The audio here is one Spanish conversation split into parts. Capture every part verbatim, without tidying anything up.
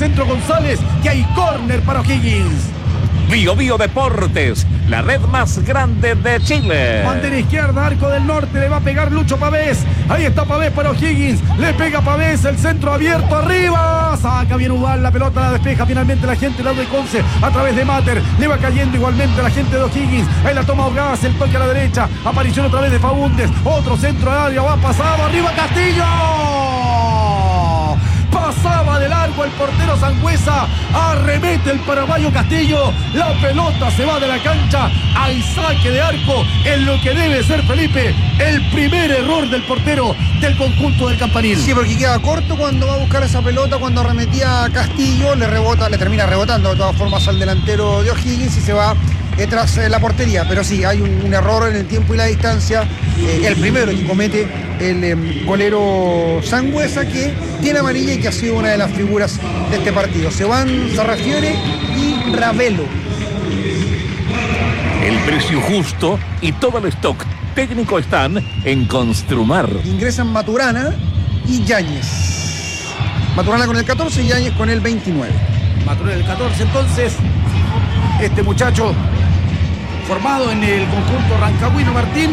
centro González, que hay córner para O'Higgins. Bio Bio Deportes, la red más grande de Chile. Bandera izquierda, arco del norte, le va a pegar Lucho Pavés. Ahí está Pavés para O'Higgins, le pega Pavés, el centro abierto arriba. Saca bien Ubal, la pelota la despeja finalmente la gente de Conce a través de Mater. Le va cayendo igualmente la gente de O'Higgins. Ahí la toma Orgaz, el toque a la derecha. Aparición otra vez de Faúndez. Otro centro de área, va pasado, arriba Castillo. Pasaba de largo el portero Sangüesa, arremete el paraguayo Castillo, la pelota se va de la cancha, hay saque de arco en lo que debe ser, Felipe, el primer error del portero del conjunto del Campanil. Sí, porque queda corto cuando va a buscar esa pelota, cuando arremetía a Castillo, le rebota, le termina rebotando de todas formas al delantero de O'Higgins y se va tras eh, la portería. Pero sí, hay un, un error en el tiempo y la distancia, eh, el primero que comete el eh, golero Sangüesa, que tiene amarilla y que ha sido una de las figuras de este partido. Se van Sarrafiore y Ravelo. El precio justo y todo el stock técnico están en Construmar. Ingresan Maturana y Yáñez. Maturana con el catorce y Yáñez con el veintinueve. Maturana el catorce, entonces, este muchacho formado en el conjunto rancagüino, Martín,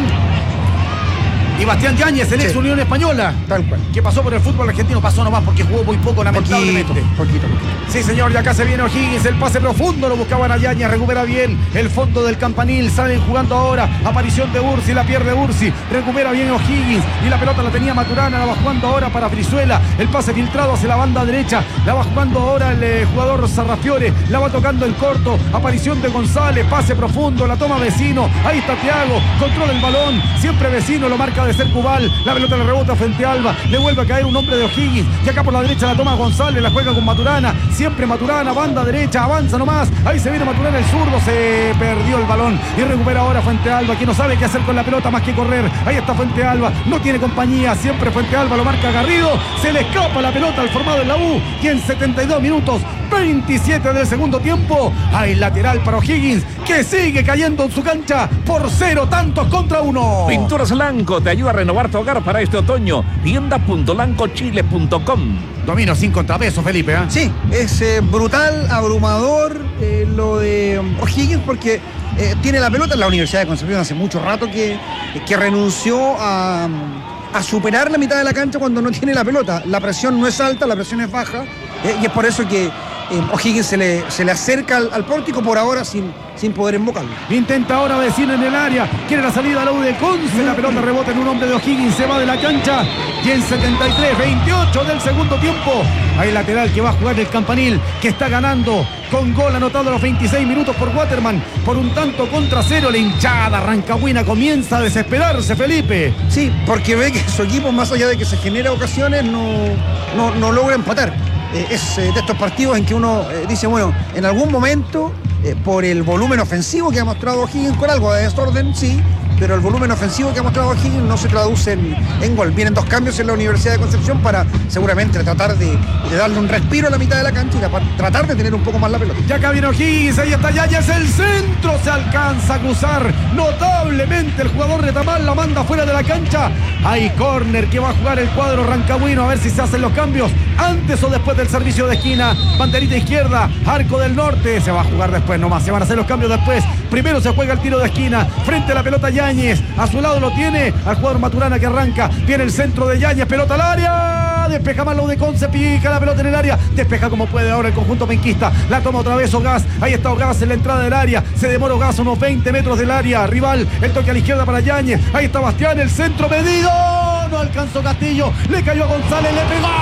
y Bastián Yáñez, el ex Sí. Unión Española, Tal cual. que pasó por el fútbol argentino, pasó nomás porque jugó muy poco, lamentablemente. Poquito, poquito, poquito. Sí, señor, y acá se viene O'Higgins, el pase profundo, lo buscaban a Yáñez, recupera bien el fondo del Campanil, salen jugando ahora, aparición de Ursi, la pierde Ursi, recupera bien O'Higgins, y la pelota la tenía Maturana, la va jugando ahora para Brizuela, el pase filtrado hacia la banda derecha, la va jugando ahora el eh, jugador Sarrafiore, la va tocando el corto, aparición de González, pase profundo, la toma Vecino, ahí está Thiago, controla el balón, siempre Vecino, lo marca de ser Cubal, la pelota le rebota frente a Alba, le vuelve a caer un hombre de O'Higgins, y acá por la derecha la toma González, la juega con Maturana, siempre Maturana, banda derecha, avanza nomás, ahí se viene Maturana, el zurdo, se perdió el balón y recupera ahora Fuente Alba, que no sabe qué hacer con la pelota más que correr, ahí está Fuente Alba, no tiene compañía, siempre Fuente Alba, lo marca Garrido, se le escapa la pelota al formado en la U, y en setenta y dos minutos, veintisiete del segundo tiempo, hay lateral para O'Higgins, que sigue cayendo en su cancha por cero tantos contra uno. Pinturas Lanco te ayuda a renovar tu hogar para este otoño. tienda punto lanco chile punto com. Domino sin contrapeso, Felipe, ¿eh? Sí, es eh, brutal, abrumador eh, lo de um, O'Higgins, porque eh, tiene la pelota. La Universidad de Concepción hace mucho rato que, que renunció a, a superar la mitad de la cancha cuando no tiene la pelota. La presión no es alta, la presión es baja, eh, y es por eso que eh, O'Higgins se le, se le acerca al, al pórtico por ahora sin, sin poder invocarlo. Intenta ahora Vecino en el área, quiere la salida a la U de Conce, la pelota rebota en un hombre de O'Higgins, se va de la cancha, y en setenta y tres, veintiocho del segundo tiempo, hay lateral que va a jugar el Campanil, que está ganando con gol anotado a los veintiséis minutos por Waterman, por un tanto contra cero. La hinchada rancagüina comienza a desesperarse, Felipe. Sí, porque ve que su equipo, más allá de que se genera ocasiones, no, no, no logra empatar. Eh, es eh, de estos partidos en que uno eh, dice, bueno, en algún momento, eh, por el volumen ofensivo que ha mostrado O'Higgins, con algo de desorden, sí, pero el volumen ofensivo que ha mostrado O'Higgins no se traduce en, en gol. Vienen dos cambios en la Universidad de Concepción para seguramente tratar de, de darle un respiro a la mitad de la cancha y la, tratar de tener un poco más la pelota. Ya acá viene O'Higgins, ahí está Yáñez, el centro se alcanza a cruzar notablemente el jugador de Tamal, la manda fuera de la cancha. Hay córner que va a jugar el cuadro rancagüino, a ver si se hacen los cambios antes o después del servicio de esquina. Banderita izquierda, arco del norte, se va a jugar después nomás, se van a hacer los cambios después. Primero se juega el tiro de esquina, frente a la pelota Yáñez, a su lado lo tiene al jugador Maturana que arranca, viene el centro de Yáñez, pelota al área, despeja más lo de Conce, pica la pelota en el área, despeja como puede ahora el conjunto penquista, la toma otra vez Ogaz, ahí está Ogaz en la entrada del área, se demora Ogaz unos veinte metros del área rival, el toque a la izquierda para Yáñez, ahí está Bastián, el centro medido, no alcanzó Castillo, le cayó a González, le pegó.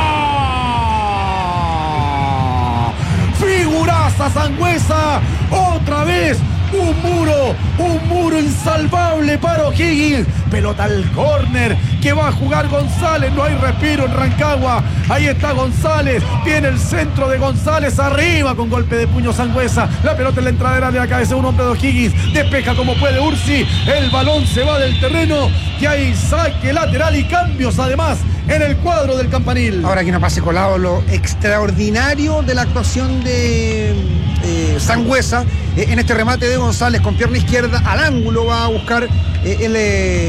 Figuraza Sangüesa, otra vez un muro, un muro insalvable para O'Higgins, pelota al córner que va a jugar González, no hay respiro en Rancagua, ahí está González, viene el centro de González arriba con golpe de puño Sangüesa, la pelota en la entradera de la cabeza un hombre de O'Higgins, despeja como puede Ursi, el balón se va del terreno y hay saque lateral y cambios además en el cuadro del Campanil. Ahora que no pase colado lo extraordinario de la actuación de eh, Sangüesa eh, en este remate de González con pierna izquierda al ángulo, va a buscar eh, el, eh,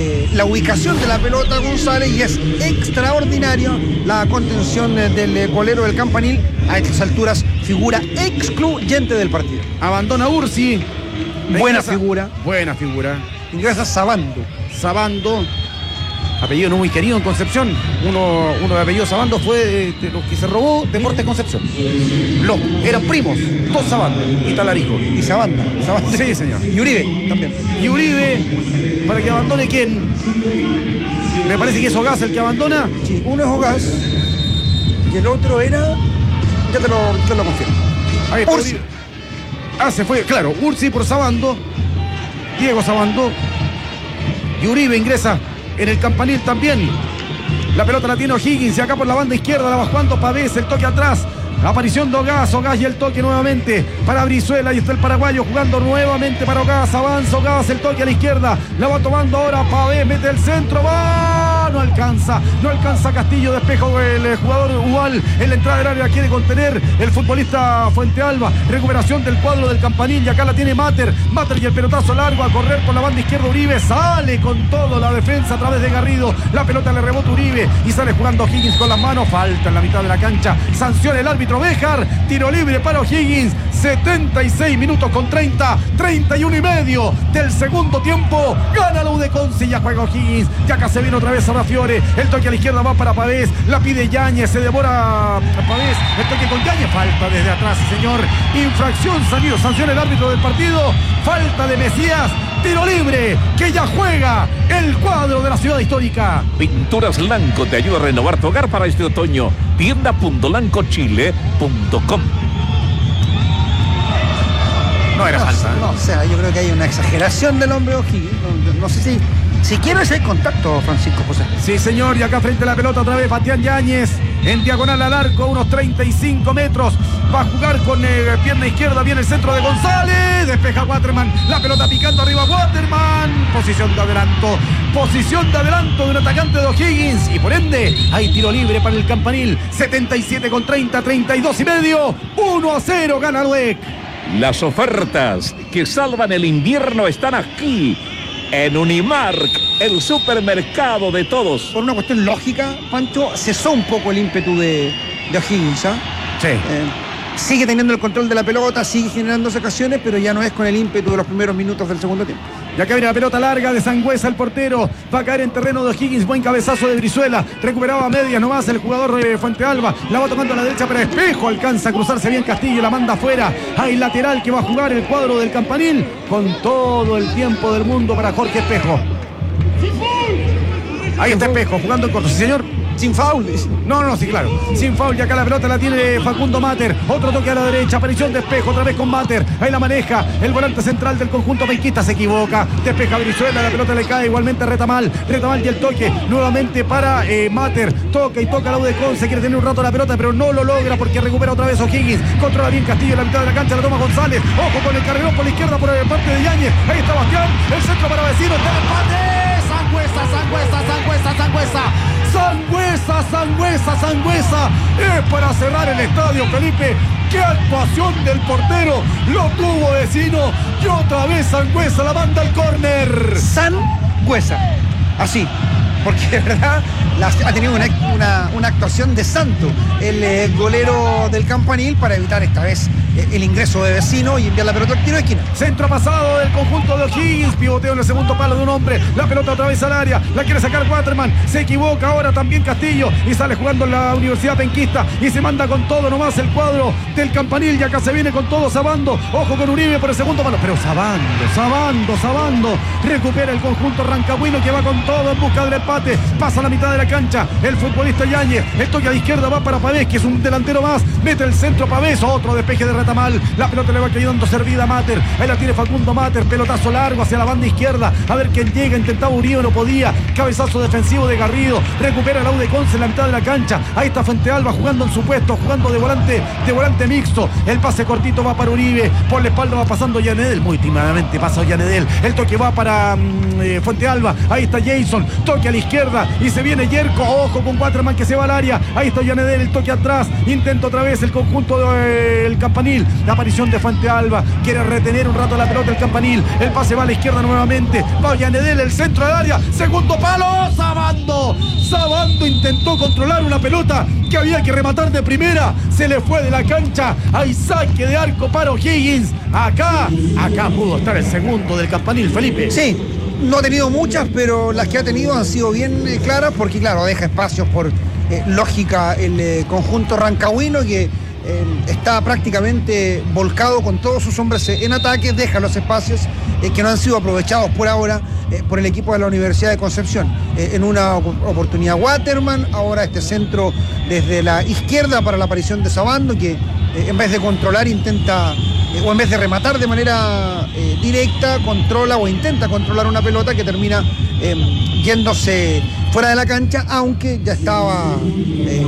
eh, la ubicación de la pelota González, y es extraordinario la contención del golero del Campanil. A estas alturas, figura excluyente del partido. Abandona Ursi. Buena Ingresa, figura. Buena figura. Ingresa Sabando. Sabando, apellido no muy querido en Concepción. Uno, uno de apellido Sabando fue de, de los que se robó Deportes Concepción. Los, eran primos, dos Sabando y Talarico. Y Sabanda. Sabanda. Sí, señor. Y Uribe también. Y Uribe, para que abandone ¿quién? Me parece que es Ogaz el que abandona. Sí, uno es Ogaz y el otro era. Ya te lo, te lo confirmo. Ahí está Ursi. Uribe. Ah, se fue, claro, Ursi por Sabando. Diego Sabando. Y Uribe ingresa en el Campanil también. La pelota la tiene O'Higgins y acá por la banda izquierda la va jugando Pavés, el toque atrás. La aparición de Ogaz, Ogaz y el toque nuevamente para Brizuela, y está el paraguayo jugando nuevamente para Ogaz, avanza Ogaz, el toque a la izquierda, la va tomando ahora Pavés, mete el centro, va, no alcanza, no alcanza Castillo, despejo el jugador Ubal en la entrada del área, quiere contener el futbolista Fuente Alba, recuperación del cuadro del Campanil, y acá la tiene Mater, Mater y el pelotazo largo a correr por la banda izquierda. Uribe sale con todo la defensa a través de Garrido, la pelota le rebota Uribe y sale jugando O'Higgins con las manos, falta en la mitad de la cancha, sanciona el árbitro Béjar, tiro libre para O'Higgins, setenta y seis minutos con treinta, treinta y uno y medio del segundo tiempo, gana la U de Conce, ya juega O'Higgins, ya acá se viene otra vez a Fiore, el toque a la izquierda va para Pavés, la pide Yáñez, se devora Pavés, el toque con Yáñez, falta desde atrás, señor, infracción, salió, sanciona el árbitro del partido, falta de Mesías, tiro libre, que ya juega el cuadro de la ciudad histórica. Pinturas Lanco te ayuda a renovar tu hogar para este otoño. tienda punto lanco chile punto com. No era No, falta. no, o sea, yo creo que hay una exageración del hombre O'Higgins. No, no sé si siquiera ese contacto, Francisco José. Sí, señor, y acá frente a la pelota otra vez Bastián Yáñez, en diagonal al arco, unos treinta y cinco metros, va a jugar con eh, pierna izquierda, viene el centro de González, despeja Waterman, la pelota picando arriba Waterman, posición de adelanto, posición de adelanto de un atacante de O'Higgins, y por ende hay tiro libre para el Campanil, setenta y siete con treinta, treinta y dos y medio, uno a cero gana U D E C. Las ofertas que salvan el invierno están aquí, en Unimark, el supermercado de todos. Por una cuestión lógica, Pancho, cesó un poco el ímpetu de, de O'Higgins, ¿ah? Sí. Eh, sigue teniendo el control de la pelota, sigue generando ocasiones, pero ya no es con el ímpetu de los primeros minutos del segundo tiempo. Y acá viene la pelota larga de Sangüesa, el portero. Va a caer en terreno de O'Higgins. Buen cabezazo de Brizuela. Recuperaba a medias nomás el jugador eh, Fuente Alba. La va tocando a la derecha, pero Espejo alcanza a cruzarse bien Castillo. La manda afuera. Hay lateral que va a jugar el cuadro del Campanil. Con todo el tiempo del mundo para Jorge Espejo. Ahí está Espejo jugando en corto. Sí, señor. Sin faules. No, no, sí, claro. Sin foul, y acá la pelota la tiene Facundo Mater. Otro toque a la derecha, aparición de Espejo, otra vez con Mater. Ahí la maneja el volante central del conjunto penquista, se equivoca. Despeja Brizuela, la pelota le cae igualmente a Retamal. Retamal y el toque nuevamente para eh, Mater. Toca y toca la U de Conce, quiere tener un rato la pelota, pero no lo logra porque recupera otra vez O'Higgins. Controla bien Castillo en la mitad de la cancha, la toma González. Ojo con el carrerón por la izquierda por parte de Yáñez. Ahí está Bastián, el centro para Vecino, está el empate. Sangüesa, Sangüesa, Sangüesa, Sangüesa. Sangüesa, Sangüesa, Sangüesa. Es para cerrar el estadio, Felipe. ¡Qué actuación del portero! Lo tuvo Vecino. Y otra vez Sangüesa la manda al córner. Sangüesa. Así. Porque de verdad la, ha tenido una, una, una actuación de santo el eh, golero del Campanil para evitar esta vez eh, el ingreso de Vecino y enviar la pelota al tiro de esquina. Centro pasado del conjunto de O'Higgins. Pivoteo en el segundo palo de un hombre. La pelota otra vez al área. La quiere sacar Waterman. Se equivoca ahora también Castillo. Y sale jugando en la Universidad Penquista. Y se manda con todo nomás el cuadro del Campanil. Y acá se viene con todo Sabando. Ojo con Uribe por el segundo palo. Pero Sabando, Sabando, Sabando. Recupera el conjunto rancagüino que va con todo en busca del empate. Pasa a la mitad de la cancha. El futbolista Yáñez. El toque a la izquierda va para Pavés, que es un delantero más. Mete el centro Pavés. Otro despeje de Retamal. La pelota le va quedando servida a Mater. Ahí la tiene Facundo Mater. Pelotazo largo hacia la banda izquierda. A ver quién llega. Intentaba Uribe, no podía. Cabezazo defensivo de Garrido. Recupera la U de Conce en la mitad de la cancha. Ahí está Fuente Alba jugando en su puesto. Jugando de volante, de volante mixto. El pase cortito va para Uribe. Por la espalda va pasando Yanedel. Muy tímidamente pasa Yanedel. El toque va para mm, eh, Fuente Alba. Ahí está Jason. Toque a la izquierda y se viene Yerko. Ojo con Waterman que se va al área. Ahí está Ollanedel, el toque atrás. Intenta otra vez el conjunto del Campanil. La aparición de Fuente Alba. Quiere retener un rato la pelota el Campanil. El pase va a la izquierda nuevamente. Va Ollanedel, el centro del área. Segundo palo. Sabando. Sabando intentó controlar una pelota que había que rematar de primera. Se le fue de la cancha. Hay saque de arco para O'Higgins. Acá, acá pudo estar el segundo del Campanil, Felipe. Sí, no ha tenido muchas, pero las que ha tenido han sido bien eh, claras, porque claro, deja espacios por eh, lógica el eh, conjunto rancagüino, que eh, está prácticamente volcado con todos sus hombres en ataque, deja los espacios eh, que no han sido aprovechados por ahora eh, por el equipo de la Universidad de Concepción. Eh, en una oportunidad Waterman, ahora este centro desde la izquierda para la aparición de Sabando, que eh, en vez de controlar intenta... o en vez de rematar de manera eh, directa, controla o intenta controlar una pelota que termina eh, yéndose fuera de la cancha, aunque ya estaba, eh,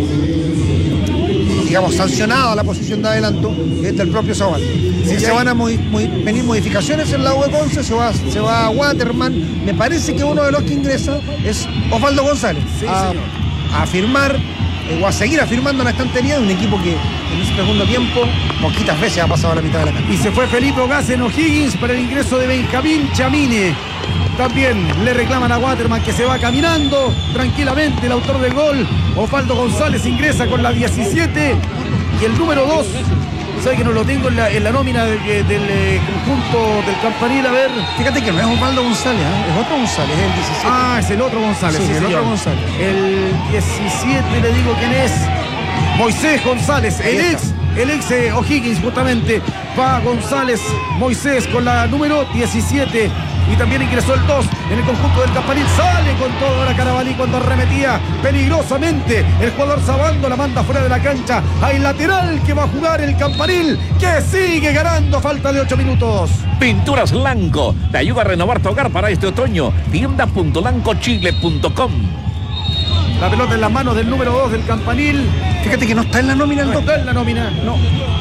digamos, sancionada la posición de adelanto del propio Sabando. Sí, se van a muy, muy, venir modificaciones en el lado de Conce, se va, se va a Waterman. Me parece que uno de los que ingresa es Osvaldo González, sí, a, a firmar eh, o a seguir afirmando la estantería de un equipo que en ese segundo tiempo poquitas veces ha pasado a la mitad de la cancha. Y se fue Felipe Ogaz en O'Higgins para el ingreso de Benjamín Chamine. También le reclaman a Waterman que se va caminando tranquilamente el autor del gol. Osvaldo González ingresa con la diecisiete y el número dos. ¿Sabe que no lo tengo en la, en la nómina de, de, del eh, conjunto del Campanil? A ver. Fíjate que no es Osvaldo González, ¿eh? Es otro González, es el diecisiete. Ah, es el otro González. Sí, Sí, el señor. otro González. El diecisiete, le digo quién es. Moisés González, el ex, el ex eh, O'Higgins justamente. Va González, Moisés con la número diecisiete. Y también ingresó el dos en el conjunto del Campanil. Sale con todo ahora Carabalí cuando arremetía peligrosamente. El jugador Sabando la manda fuera de la cancha. Hay lateral que va a jugar el Campanil, que sigue ganando. Falta de ocho minutos. Pinturas Lanco te ayuda a renovar tu hogar para este otoño. tienda punto lanco chile punto com. La pelota en las manos del número dos del Campanil. Fíjate que no está en la nómina el No dos. está en la nómina. No.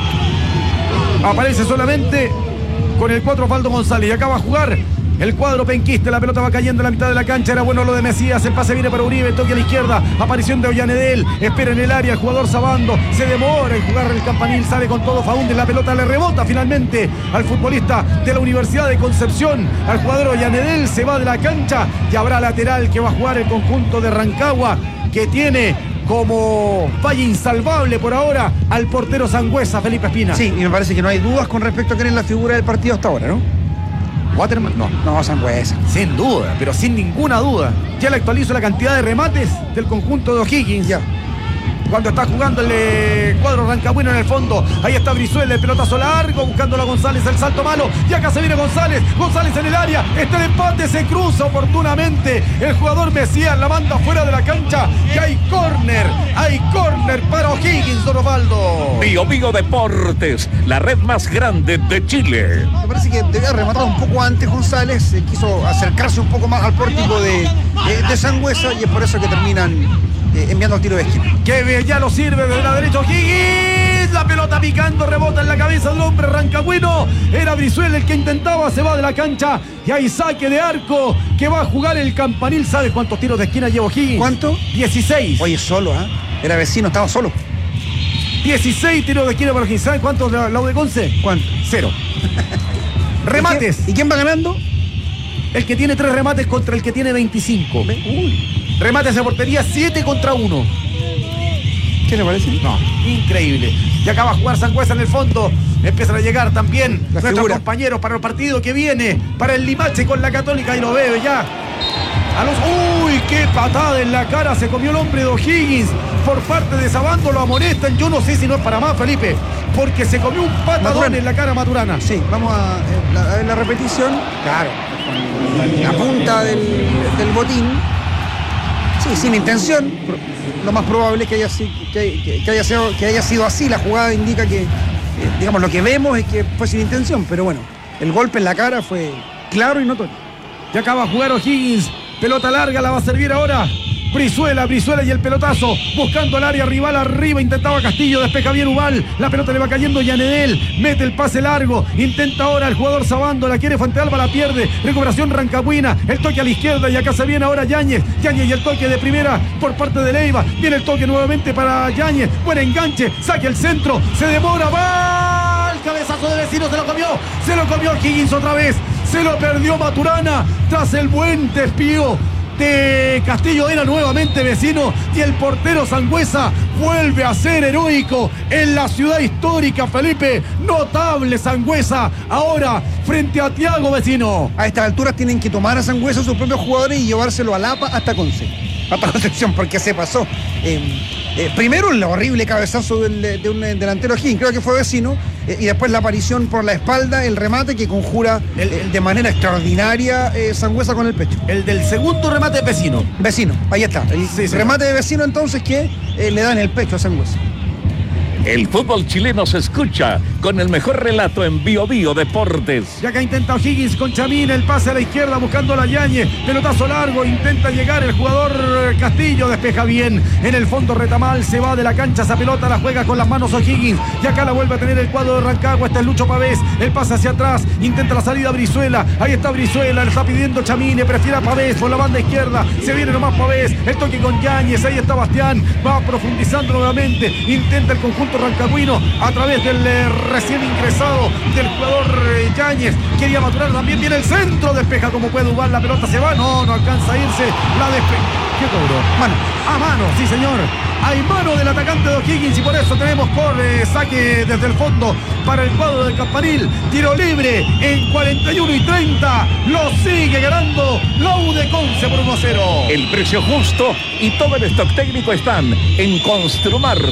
Aparece solamente con el cuatro Osvaldo González. Y acá va a jugar el cuadro penquista. La pelota va cayendo en la mitad de la cancha. Era bueno lo de Mesías. El pase viene para Uribe. Toque a la izquierda. Aparición de Ollanedel. Espera en el área el jugador Sabando. Se demora en jugar el Campanil. Sale con todo Faúndez. La pelota le rebota finalmente al futbolista de la Universidad de Concepción. Al jugador Ollanedel. Se va de la cancha. Y habrá lateral que va a jugar el conjunto de Rancagua, que tiene como falla insalvable por ahora al portero Sangüesa, Felipe Espina. Sí, y me parece que no hay dudas con respecto a quién es la figura del partido hasta ahora, ¿no? Waterman, no. No, Sangüesa. Sin duda, pero sin ninguna duda. Ya le actualizo la cantidad de remates del conjunto de O'Higgins. Ya. Cuando está jugando el eh, cuadro rancagüino en el fondo. Ahí está Brizuela, el pelotazo largo, buscándolo a González, el salto malo. Y acá se viene González. González en el área. Está el empate, se cruza oportunamente. El jugador Mesías la manda fuera de la cancha. Y hay córner. Hay córner para O'Higgins, don Osvaldo. Bio Bio Deportes, la red más grande de Chile. Me parece que debía haber rematado un poco antes González. eh, quiso acercarse un poco más al pórtico de, de, de Sangüesa, y es por eso que terminan eh, enviando el tiro de esquina. Que bien, ya lo sirve desde la derecha O'Higgins. La pelota picando, rebota en la cabeza del hombre rancagüino. Era Brizuela el que intentaba, se va de la cancha. Y hay saque de arco que va a jugar el Campanil. ¿Sabes cuántos tiros de esquina lleva O'Higgins? ¿Cuánto? dieciséis. Oye, solo, ¿ah? ¿eh? Era vecino, estaba solo. dieciséis tiros de esquina para O'Higgins. ¿Saben cuántos la, la U de Conce? ¿Cuánto? Cero. Remates. ¿Y quién, ¿Y quién va ganando? El que tiene tres remates contra el que tiene veinticinco. Uy. Remates de portería, siete contra uno. ¿Qué le parece? No, increíble. Y acaba a jugar Sangüesa en el fondo. Empiezan a llegar también La nuestros figura. compañeros para el partido que viene. Para el Limache con la Católica. Y lo bebe ya. A los... ¡Uy! ¡Qué patada en la cara! Se comió el hombre de O'Higgins. Por parte de Sabando lo amonestan. Yo no sé si no es para más, Felipe. Porque se comió un patadón Maturana. en la cara a Maturana. Sí, vamos a, eh, la, a ver la repetición. Claro. La punta del, del botín. Sí, sin intención. Lo más probable es que haya, si- que, que- que haya, sido, que haya sido así. La jugada indica que, eh, digamos, lo que vemos es que fue sin intención. Pero bueno, el golpe en la cara fue claro y notorio. Ya acaba a jugar O'Higgins. Pelota larga, la va a servir ahora Brizuela, Brizuela y el pelotazo, buscando el área rival arriba, intentaba Castillo, despeja bien Ubal, la pelota le va cayendo Yanedel, mete el pase largo, intenta ahora el jugador Sabando, la quiere Fuente Alba, la pierde, recuperación Rancagüina, el toque a la izquierda y acá se viene ahora Yáñez, Yáñez y el toque de primera por parte de Leiva, viene el toque nuevamente para Yáñez, buen enganche, saque el centro, se demora, va, el cabezazo de Vecino, se lo comió, se lo comió Higgins otra vez, se lo perdió Maturana, tras el buen desvío de Castillo, era nuevamente Vecino y el portero Sangüesa vuelve a ser heroico en la ciudad histórica, Felipe, notable Sangüesa, ahora frente a Thiago Vecino. A estas alturas tienen que tomar a Sangüesa sus propios jugadores y llevárselo a Lapa hasta Conce, hasta Concepción, porque se pasó. Eh, eh, primero el horrible cabezazo del, de un delantero aquí, creo que fue Vecino, eh, y después la aparición por la espalda, el remate que conjura el, eh, de manera extraordinaria eh, Sangüesa con el pecho. El del segundo remate de Vecino. Vecino, ahí está. El sí, sí, remate sí. de Vecino entonces que eh, le dan el pecho a Sangüesa. El fútbol chileno se escucha con el mejor relato en Bio Bio Deportes. Y acá intenta O'Higgins con Chamín, el pase a la izquierda buscando a la Yáñez, pelotazo largo, intenta llegar el jugador Castillo, despeja bien, en el fondo Retamal, se va de la cancha, esa pelota la juega con las manos O'Higgins, y acá la vuelve a tener el cuadro de Rancagua, está el Lucho Pavés, el pase hacia atrás, intenta la salida Brizuela, ahí está Brizuela, le está pidiendo Chamín, prefiere a Pavés por la banda izquierda, se viene nomás Pavés, el toque con Yáñez, ahí está Bastián, va profundizando nuevamente, intenta el conjunto rancagüino a través del eh, recién ingresado del jugador eh, Yáñez, quería maturar también, viene el centro, despeja como puede Ubal, la pelota se va, no, no alcanza a irse, la despeja. ¿Qué cobró? Mano, a mano, sí señor, hay mano del atacante de O'Higgins y por eso tenemos por eh, saque desde el fondo para el cuadro del Campanil, tiro libre en cuarenta y uno y treinta, lo sigue ganando la U de Conce por uno a cero. El precio justo y todo el stock técnico están en Construmart.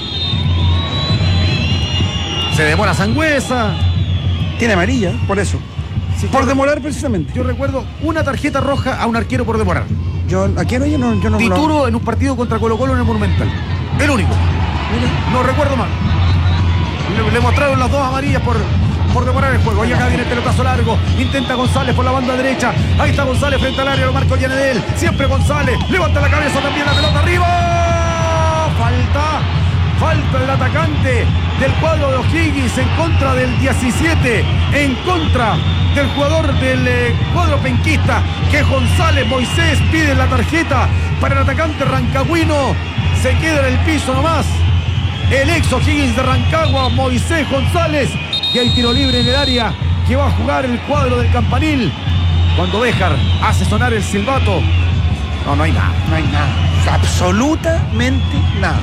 Se demora Sangüesa. Tiene amarilla, por eso. Sí, por yo, demorar precisamente. Yo recuerdo una tarjeta roja a un arquero por demorar. Yo, ¿a quién yo no, yo no Dituro lo... en un partido contra Colo Colo en el Monumental. El único. Mira. No recuerdo mal. Le, le mostraron las dos amarillas por, por demorar el juego. Y acá viene el pelotazo largo. Intenta González por la banda derecha. Ahí está González frente al área. Lo marcó Yanedel. Siempre González. Levanta la cabeza también, la pelota arriba. Falta. Falta del atacante del cuadro de O'Higgins en contra del diecisiete, en contra del jugador del eh, cuadro penquista, que González Moisés pide la tarjeta para el atacante rancagüino. Se queda en el piso nomás el ex O'Higgins de Rancagua, Moisés González, y hay tiro libre en el área que va a jugar el cuadro del Campanil. Cuando Béjar hace sonar el silbato, no, no hay nada. No hay nada. Absolutamente nada.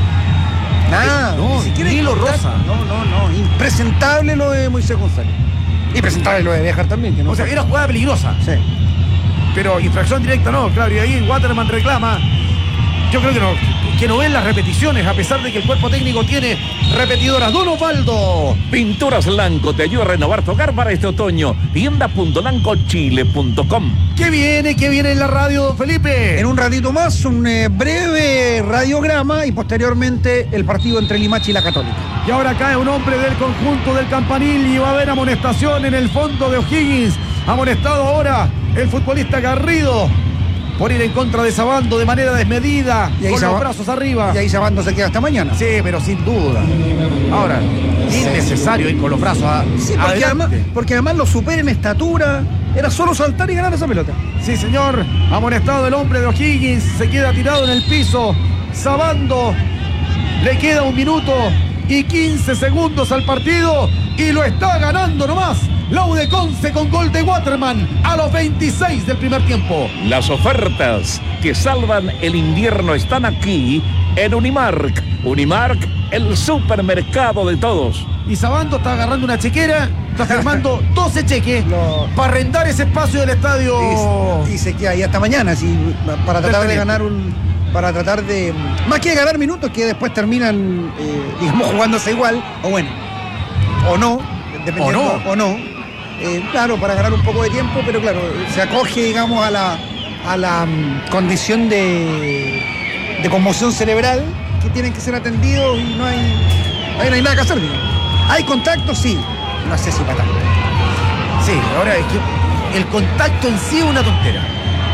Nada, no, ni siquiera ni lo rosa. No, no, no. Impresentable lo de Moisés González. Impresentable lo de Béjar también. Que no o sea, fue. era jugada peligrosa. Sí. Pero infracción directa no, claro. Y ahí Waterman reclama. Yo creo que no, que no ven las repeticiones, a pesar de que el cuerpo técnico tiene repetidoras. Don Osvaldo. Pinturas Lanco te ayuda a renovar tu hogar para este otoño. tienda punto lanco chile punto com. ¿Qué viene? ¿Qué viene en la radio, don Felipe? En un ratito más, un eh, breve radiograma y posteriormente el partido entre Limache y la Católica. Y ahora cae un hombre del conjunto del Campanil y va a haber amonestación en el fondo de O'Higgins. Amonestado ahora el futbolista Garrido por ir en contra de Sabando de manera desmedida, y ahí con Sab- los brazos arriba. Y ahí Sabando se queda hasta mañana. Sí, pero sin duda. Ahora, innecesario ir con los brazos a, Sí, porque adelante. además, porque además lo supera en estatura. Era solo saltar y ganar esa pelota. Sí, señor. Amonestado el hombre de O'Higgins. Se queda tirado en el piso. Sabando. Le queda un minuto y quince segundos al partido. Y lo está ganando nomás la U de Conce con gol de Waterman a los veintiséis del primer tiempo. Las ofertas que salvan el invierno están aquí en Unimark. Unimark, el supermercado de todos. Y Sabando está agarrando una chequera, está firmando doce cheques Lo- para arrendar ese espacio del estadio. Y, y se queda ahí hasta mañana, así, para tratar de Del ganar un. Para tratar de. Más que ganar minutos, que después terminan, eh, digamos, jugándose igual, o bueno, o no, dependiendo, O no. o no. Eh, claro, para ganar un poco de tiempo, pero claro, se acoge, digamos, a la, a la um, condición de, de conmoción cerebral que tienen que ser atendidos y no hay, ahí no hay nada que hacer, digamos. ¿Hay contacto? Sí. No sé si para tanto. Sí, ahora es que el contacto en sí es una tontera.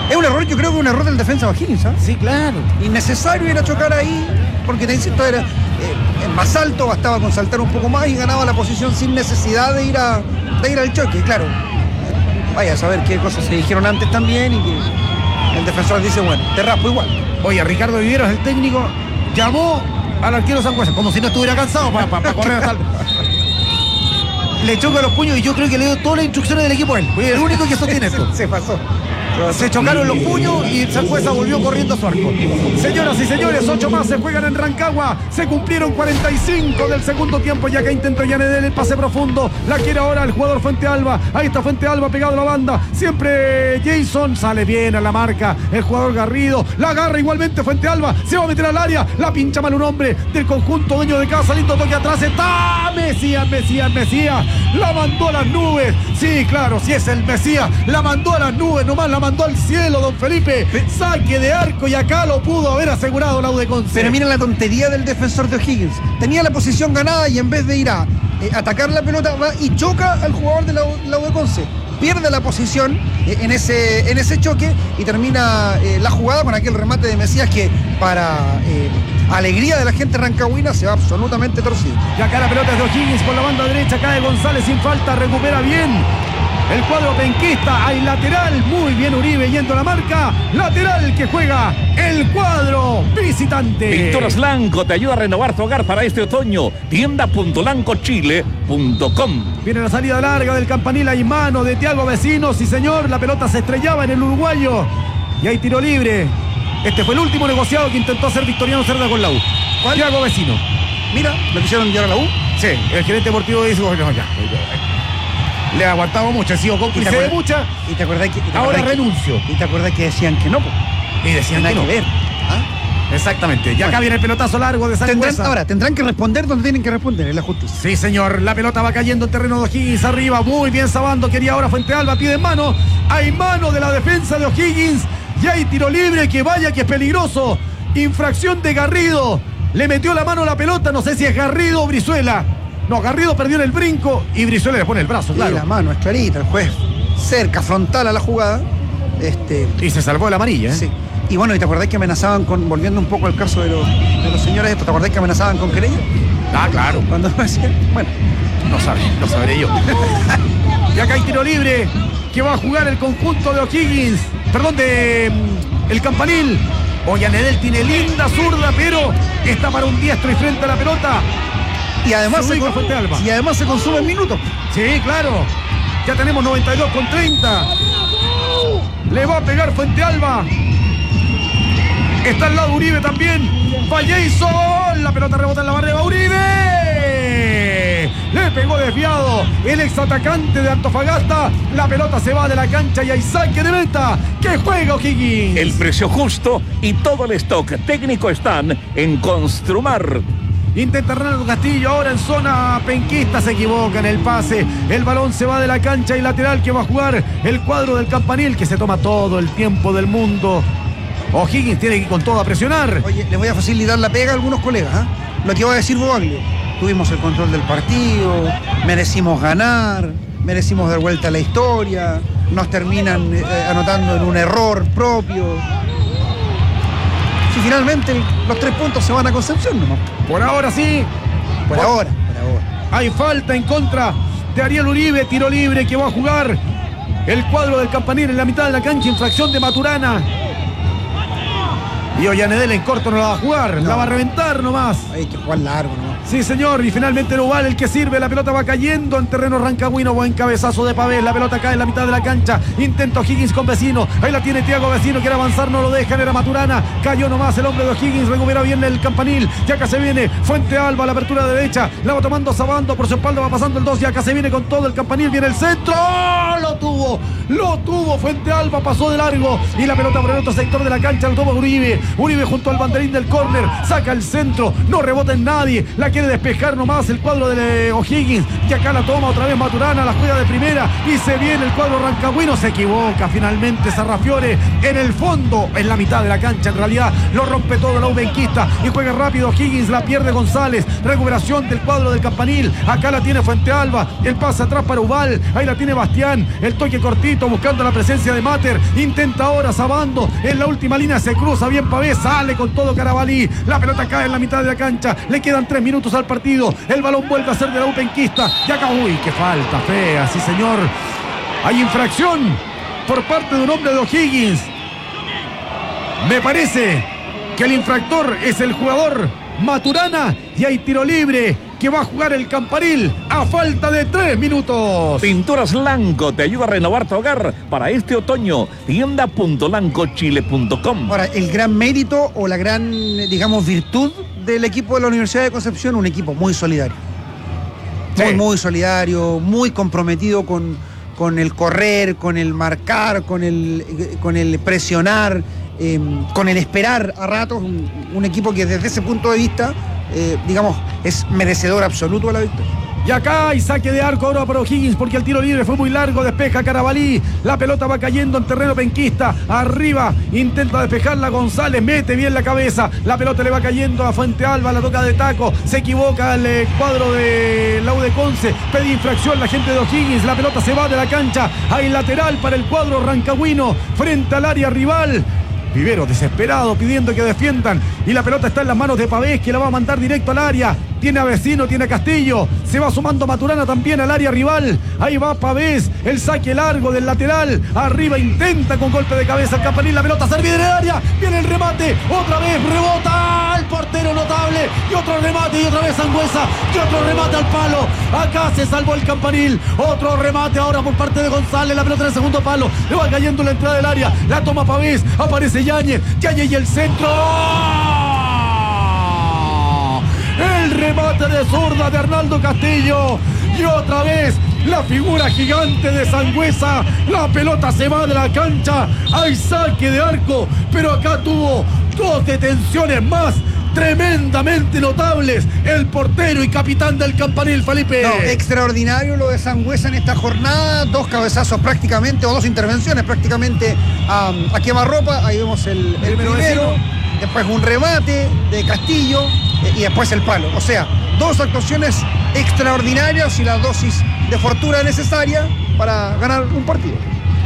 Es un error, yo creo que es un error del defensa O'Higgins, ¿sabes? Sí, claro. Innecesario ir a chocar ahí, porque te insisto, era eh, más alto, bastaba con saltar un poco más y ganaba la posición sin necesidad de ir a de ir al choque, claro. Vaya a saber qué cosas se dijeron antes también y que el defensor dice, bueno, te raspo igual. Oye, Ricardo Viveros, el técnico, llamó al arquero Sangüesa, como si no estuviera cansado para pa, pa correr hasta el... Le choca los puños y yo creo que le dio todas las instrucciones del equipo a él. Fue el único que sostiene esto. Se pasó. Se chocaron los puños y Sangüesa volvió corriendo a su arco. Señoras y señores, ocho más se juegan en Rancagua. Se cumplieron cuarenta y cinco del segundo tiempo. Ya que intentó Yanedel el pase profundo. La quiere ahora el jugador Fuente Alba. Ahí está Fuente Alba pegado a la banda. Siempre Jason sale bien a la marca. El jugador Garrido la agarra igualmente Fuente Alba. Se va a meter al área. La pincha mal un hombre del conjunto dueño de casa. Lindo toque atrás. Está Mesías, Mesías, Mesías. La mandó a las nubes. Sí, claro, si es el Mesías. La mandó a las nubes. Nomás la mandó al cielo, don Felipe. Saque de arco y acá lo pudo haber asegurado la U de Conce. Pero miren la tontería del defensor de O'Higgins. Tenía la posición ganada y en vez de ir a eh, atacar la pelota va y choca al jugador de la, la U de Conce. Pierde la posición eh, en, ese, en ese choque y termina eh, la jugada con aquel remate de Mesías que para eh, alegría de la gente rancagüina se va absolutamente torcido. Y acá la pelota es de O'Higgins por la banda derecha. Cae González sin falta, recupera bien el cuadro penquista. Hay lateral, muy bien Uribe yendo a la marca. Lateral que juega el cuadro visitante. Pinturas Lanco te ayuda a renovar tu hogar para este otoño. tienda punto lanco chile punto com. Viene la salida larga del Campanil. Hay mano de Thiago Vecino. Sí, señor, la pelota se estrellaba en el uruguayo. Y hay tiro libre. Este fue el último negociado que intentó hacer Victoriano Cerda con la U. ¿Cuál? Thiago Vecino. Mira, ¿lo quisieron llevar a la U? Sí, el gerente deportivo dice, bueno, ya. Le ha aguantado mucho, ha sido cómplice de mucha. ¿Y te acordás que, te ahora acordás renuncio? Que, ¿Y te acordás que decían que no? Po? Y decían nada que no. que ver. ¿Ah? Exactamente. Y bueno, acá viene el pelotazo largo de Sangüesa. Ahora, tendrán que responder donde tienen que responder, en la justicia. Sí, señor. La pelota va cayendo en terreno de O'Higgins arriba. Muy bien Sabando. Quería ahora Fuente Alba. Pide mano. Hay mano de la defensa de O'Higgins. Y hay tiro libre que vaya que es peligroso. Infracción de Garrido. Le metió la mano a la pelota. No sé si es Garrido o Brizuela. No, Garrido perdió en el brinco y Brizuela le pone el brazo, claro. Y la mano es clarita, el juez cerca, frontal a la jugada. Este, y se salvó de la amarilla, ¿eh? Sí. Y bueno, ¿y te acordás que amenazaban con, volviendo un poco al caso de los, de los señores estos, ¿te acordás que amenazaban con querella? Ah, claro. Cuando me decían, bueno. No sabe, no sabré yo. Y acá hay tiro libre que va a jugar el conjunto de O'Higgins. Perdón, de um, el Campanil. Ollanedel tiene linda zurda, pero está para un diestro y frente a la pelota. Y además, se, Alba. y además se consume en minutos. Sí, claro. Ya tenemos noventa y dos con treinta. Le va a pegar Fuente Alba. Está al lado Uribe también. Va Jason. La pelota rebota en la barrera. Uribe. Le pegó desviado el ex atacante de Antofagasta. La pelota se va de la cancha y hay saque de meta. Que juega O'Higgins. El precio justo y todo el stock técnico están en Construmar. Intenta Ronaldo Castillo ahora en zona penquista, se equivoca en el pase. El balón se va de la cancha y lateral que va a jugar el cuadro del Campanil, que se toma todo el tiempo del mundo. O'Higgins tiene que ir con todo a presionar. Oye, les voy a facilitar la pega a algunos colegas, ¿eh? Lo que va a decir Boaglio. Tuvimos el control del partido, merecimos ganar, merecimos dar vuelta a la historia, nos terminan eh, anotando en un error propio. Y finalmente los tres puntos se van a Concepción, ¿no? Por ahora sí. Por, por ahora, por ahora. Hay falta en contra de Ariel Uribe, tiro libre que va a jugar el cuadro del Campanil en la mitad de la cancha, infracción de Maturana. Y Ollanedel en corto no la va a jugar, no. La va a reventar nomás. Hay que jugar largo, ¿no? Sí, señor, y finalmente no vale el que sirve. La pelota va cayendo en terreno rancagüino. Buen cabezazo de Pavés. La pelota cae en la mitad de la cancha. Intenta O'Higgins con Vecino. Ahí la tiene Thiago Vecino. Quiere avanzar, no lo dejan. Era Maturana. Cayó nomás el hombre de O'Higgins. Recupera bien el Campanil. Y acá se viene Fuente Alba. La apertura derecha. La va tomando Sabando. Por su espalda va pasando el dos. Y acá se viene con todo el Campanil. Viene el centro. ¡Oh! Lo tuvo. Lo tuvo Fuente Alba. Pasó de largo. Y la pelota por el otro sector de la cancha. Lo toma Uribe. Uribe junto al banderín del córner. Saca el centro. No rebota en nadie. La quiere despejar nomás el cuadro de O'Higgins. Y acá la toma otra vez Maturana, la juega de primera. Y se viene el cuadro rancagüino. Se equivoca finalmente Sarrafiore en el fondo, en la mitad de la cancha. En realidad lo rompe todo la Ubenquista. Y juega rápido O'Higgins, la pierde González. Recuperación del cuadro del Campanil. Acá la tiene Fuente Alba. El pase atrás para Ubal. Ahí la tiene Bastián. El toque cortito buscando la presencia de Mater. Intenta ahora Sabando. En la última línea se cruza bien Pavés. Sale con todo Carabalí. La pelota cae en la mitad de la cancha. Le quedan tres minutos al partido. El balón vuelve a ser de la Ubenquista. Y acá, uy, qué falta fea. Sí, señor. Hay infracción por parte de un hombre de O'Higgins. Me parece que el infractor es el jugador Maturana. Y hay tiro libre que va a jugar el Campanil a falta de tres minutos. Pinturas Lanco te ayuda a renovar tu hogar para este otoño. tienda punto lanco chile punto com. Ahora, el gran mérito o la gran, digamos, virtud del equipo de la Universidad de Concepción, un equipo muy solidario. Muy, sí. muy solidario, muy comprometido con, con el correr, con el marcar, con el, con el presionar, eh, con el esperar a ratos. Un, un equipo que desde ese punto de vista, eh, digamos, es merecedor absoluto de la victoria. Y acá hay saque de arco ahora para O'Higgins porque el tiro libre fue muy largo, despeja Carabalí, la pelota va cayendo en terreno penquista, arriba intenta despejarla González, mete bien la cabeza, la pelota le va cayendo a Fuente Alba, la toca de taco, se equivoca el eh, cuadro de la U de Conce, pide infracción la gente de O'Higgins, la pelota se va de la cancha, hay lateral para el cuadro rancagüino frente al área rival. Vivero desesperado pidiendo que defiendan y la pelota está en las manos de Pavés que la va a mandar directo al área. Tiene a Vecino, tiene a Castillo, se va sumando Maturana también al área rival. Ahí va Pavés, el saque largo del lateral, arriba intenta con golpe de cabeza el Campanil, la pelota servida en el área, viene el remate, otra vez rebota el portero notable y otro remate y otra vez Sangüesa y otro remate al palo. Acá se salvó el Campanil, otro remate ahora por parte de González, la pelota en el segundo palo, le va cayendo la entrada del área, la toma Pavés, aparece Yáñez, Yáñez y el centro. El remate de zurda de Arnaldo Castillo y otra vez la figura gigante de Sangüesa, la pelota se va de la cancha, hay saque de arco, pero acá tuvo dos detenciones más tremendamente notables el portero y capitán del Campanil, Felipe. No, extraordinario lo de Sangüesa en esta jornada, dos cabezazos prácticamente o dos intervenciones prácticamente a, a quemarropa, ahí vemos el, el primero, primero después un remate de Castillo y después el palo, o sea, dos actuaciones extraordinarias y la dosis de fortuna necesaria para ganar un partido.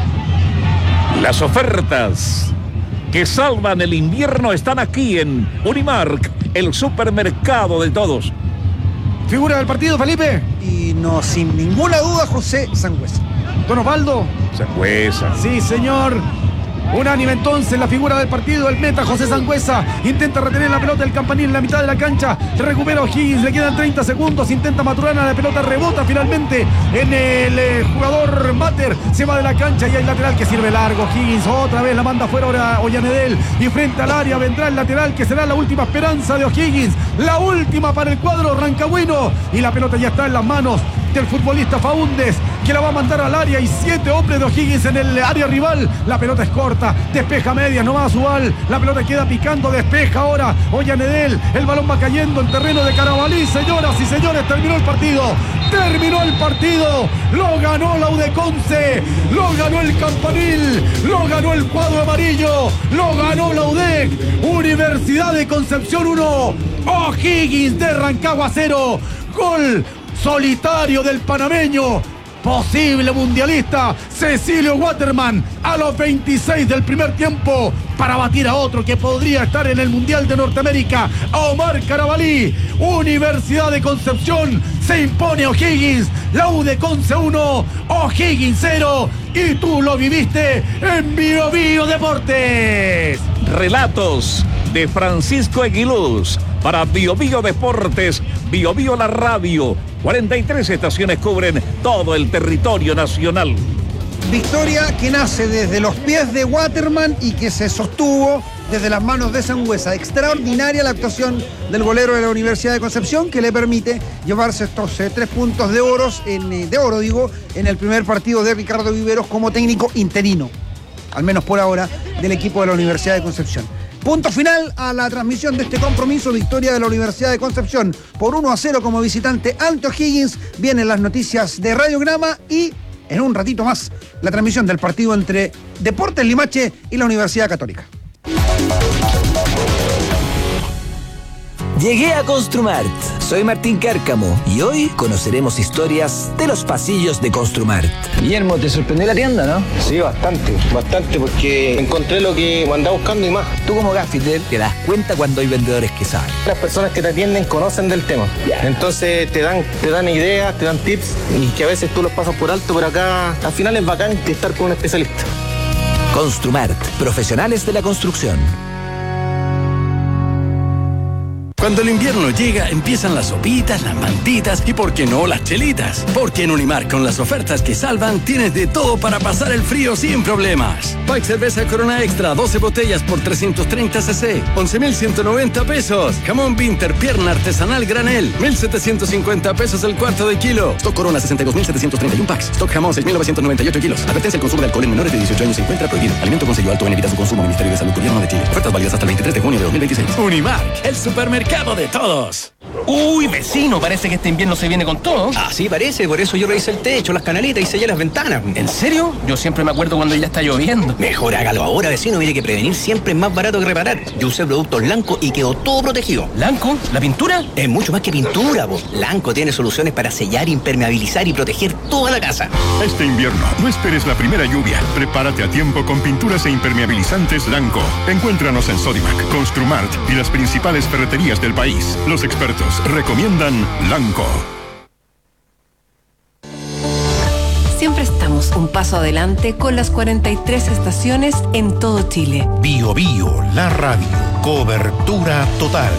Las ofertas que salvan el invierno están aquí en Unimark, el supermercado de todos. ¿Figura del partido, Felipe? Y no, sin ninguna duda, José Sangüesa. Don Osvaldo. Sangüesa. Sí, señor. Unánime entonces la figura del partido, el meta José Sangüesa, intenta retener la pelota del Campanil en la mitad de la cancha, recupera O'Higgins, le quedan treinta segundos, intenta Maturana, la pelota rebota finalmente en el eh, jugador Mater, se va de la cancha y hay lateral que sirve largo, O'Higgins otra vez la manda fuera ahora Ollanedel y frente al área vendrá el lateral que será la última esperanza de O'Higgins, la última para el cuadro rancagüino y la pelota ya está en las manos del futbolista Faúndez que la va a mandar al área y siete hombres de O'Higgins en el área rival, la pelota es corta, despeja medias nomás Ubal, la pelota queda picando, despeja ahora Ollanedel, el balón va cayendo en terreno de Carabalí, señoras y señores, terminó el partido, terminó el partido, lo ganó la U de Conce, lo ganó el Campanil, lo ganó el cuadro amarillo, lo ganó la U D E C, Universidad de Concepción uno, O'Higgins de Rancagua cero, gol solitario del panameño, posible mundialista Cecilio Waterman a los veintiséis del primer tiempo para batir a otro que podría estar en el Mundial de Norteamérica, a Omar Carabalí. Universidad de Concepción se impone a O'Higgins, la U de Conce uno, O'Higgins cero, y tú lo viviste en Bio Bio Deportes. Relatos de Francisco Eguiluz para Bio Bio Deportes, Bio Bio la radio. cuarenta y tres estaciones cubren todo el territorio nacional. Victoria que nace desde los pies de Waterman y que se sostuvo desde las manos de Sangüesa. Extraordinaria la actuación del golero de la Universidad de Concepción que le permite llevarse estos eh, tres puntos de oro, en, eh, de oro digo, en el primer partido de Ricardo Viveros como técnico interino, al menos por ahora, del equipo de la Universidad de Concepción. Punto final a la transmisión de este compromiso. Victoria de la Universidad de Concepción por uno a cero como visitante ante O'Higgins. Vienen las noticias de Radiograma y en un ratito más la transmisión del partido entre Deportes Limache y la Universidad Católica. Llegué a Construmart. Soy Martín Cárcamo y hoy conoceremos historias de los pasillos de Construmart. Guillermo, ¿te sorprendió la tienda, no? Sí, bastante, bastante, porque encontré lo que andaba buscando y más. Tú como gaffiter te das cuenta cuando hay vendedores que saben. Las personas que te atienden conocen del tema. Yeah. Entonces te dan, te dan ideas, te dan tips y que a veces tú los pasas por alto, pero acá al final es bacán estar con un especialista. Construmart, profesionales de la construcción. Cuando el invierno llega, empiezan las sopitas, las mantitas y, ¿por qué no, las chelitas? Porque en Unimar, con las ofertas que salvan, tienes de todo para pasar el frío sin problemas. Pack cerveza Corona Extra, doce botellas por trescientos treinta cc, once mil ciento noventa pesos. Jamón Winter, pierna artesanal granel, mil setecientos cincuenta pesos el cuarto de kilo. Stock Corona, sesenta y dos mil setecientos treinta y uno packs. Stock Jamón, seis mil novecientos noventa y ocho kilos. Advertencia: el consumo de alcohol en menores de dieciocho años se encuentra prohibido. Alimento con sello alto en evita su consumo. Ministerio de Salud, Gobierno de Chile. Ofertas válidas hasta el veintitrés de junio de dos mil veintiséis. Unimar, el supermercado de todos. Uy, vecino, parece que este invierno se viene con todo. Así parece, por eso yo revisé el techo, las canaletas y sellé las ventanas. ¿En serio? Yo siempre me acuerdo cuando ya está lloviendo. Mejor hágalo ahora, vecino, mire que prevenir siempre es más barato que reparar. Yo usé productos Lanco y quedó todo protegido. ¿Lanco? ¿La pintura? Es mucho más que pintura, vos. Lanco tiene soluciones para sellar, impermeabilizar y proteger toda la casa. Este invierno, no esperes la primera lluvia. Prepárate a tiempo con pinturas e impermeabilizantes Lanco. Encuéntranos en Sodimac, Construmart y las principales ferreterías del país. Los expertos recomiendan Lanco. Siempre estamos un paso adelante con las cuarenta y tres estaciones en todo Chile. Bio Bio, la radio. Cobertura total.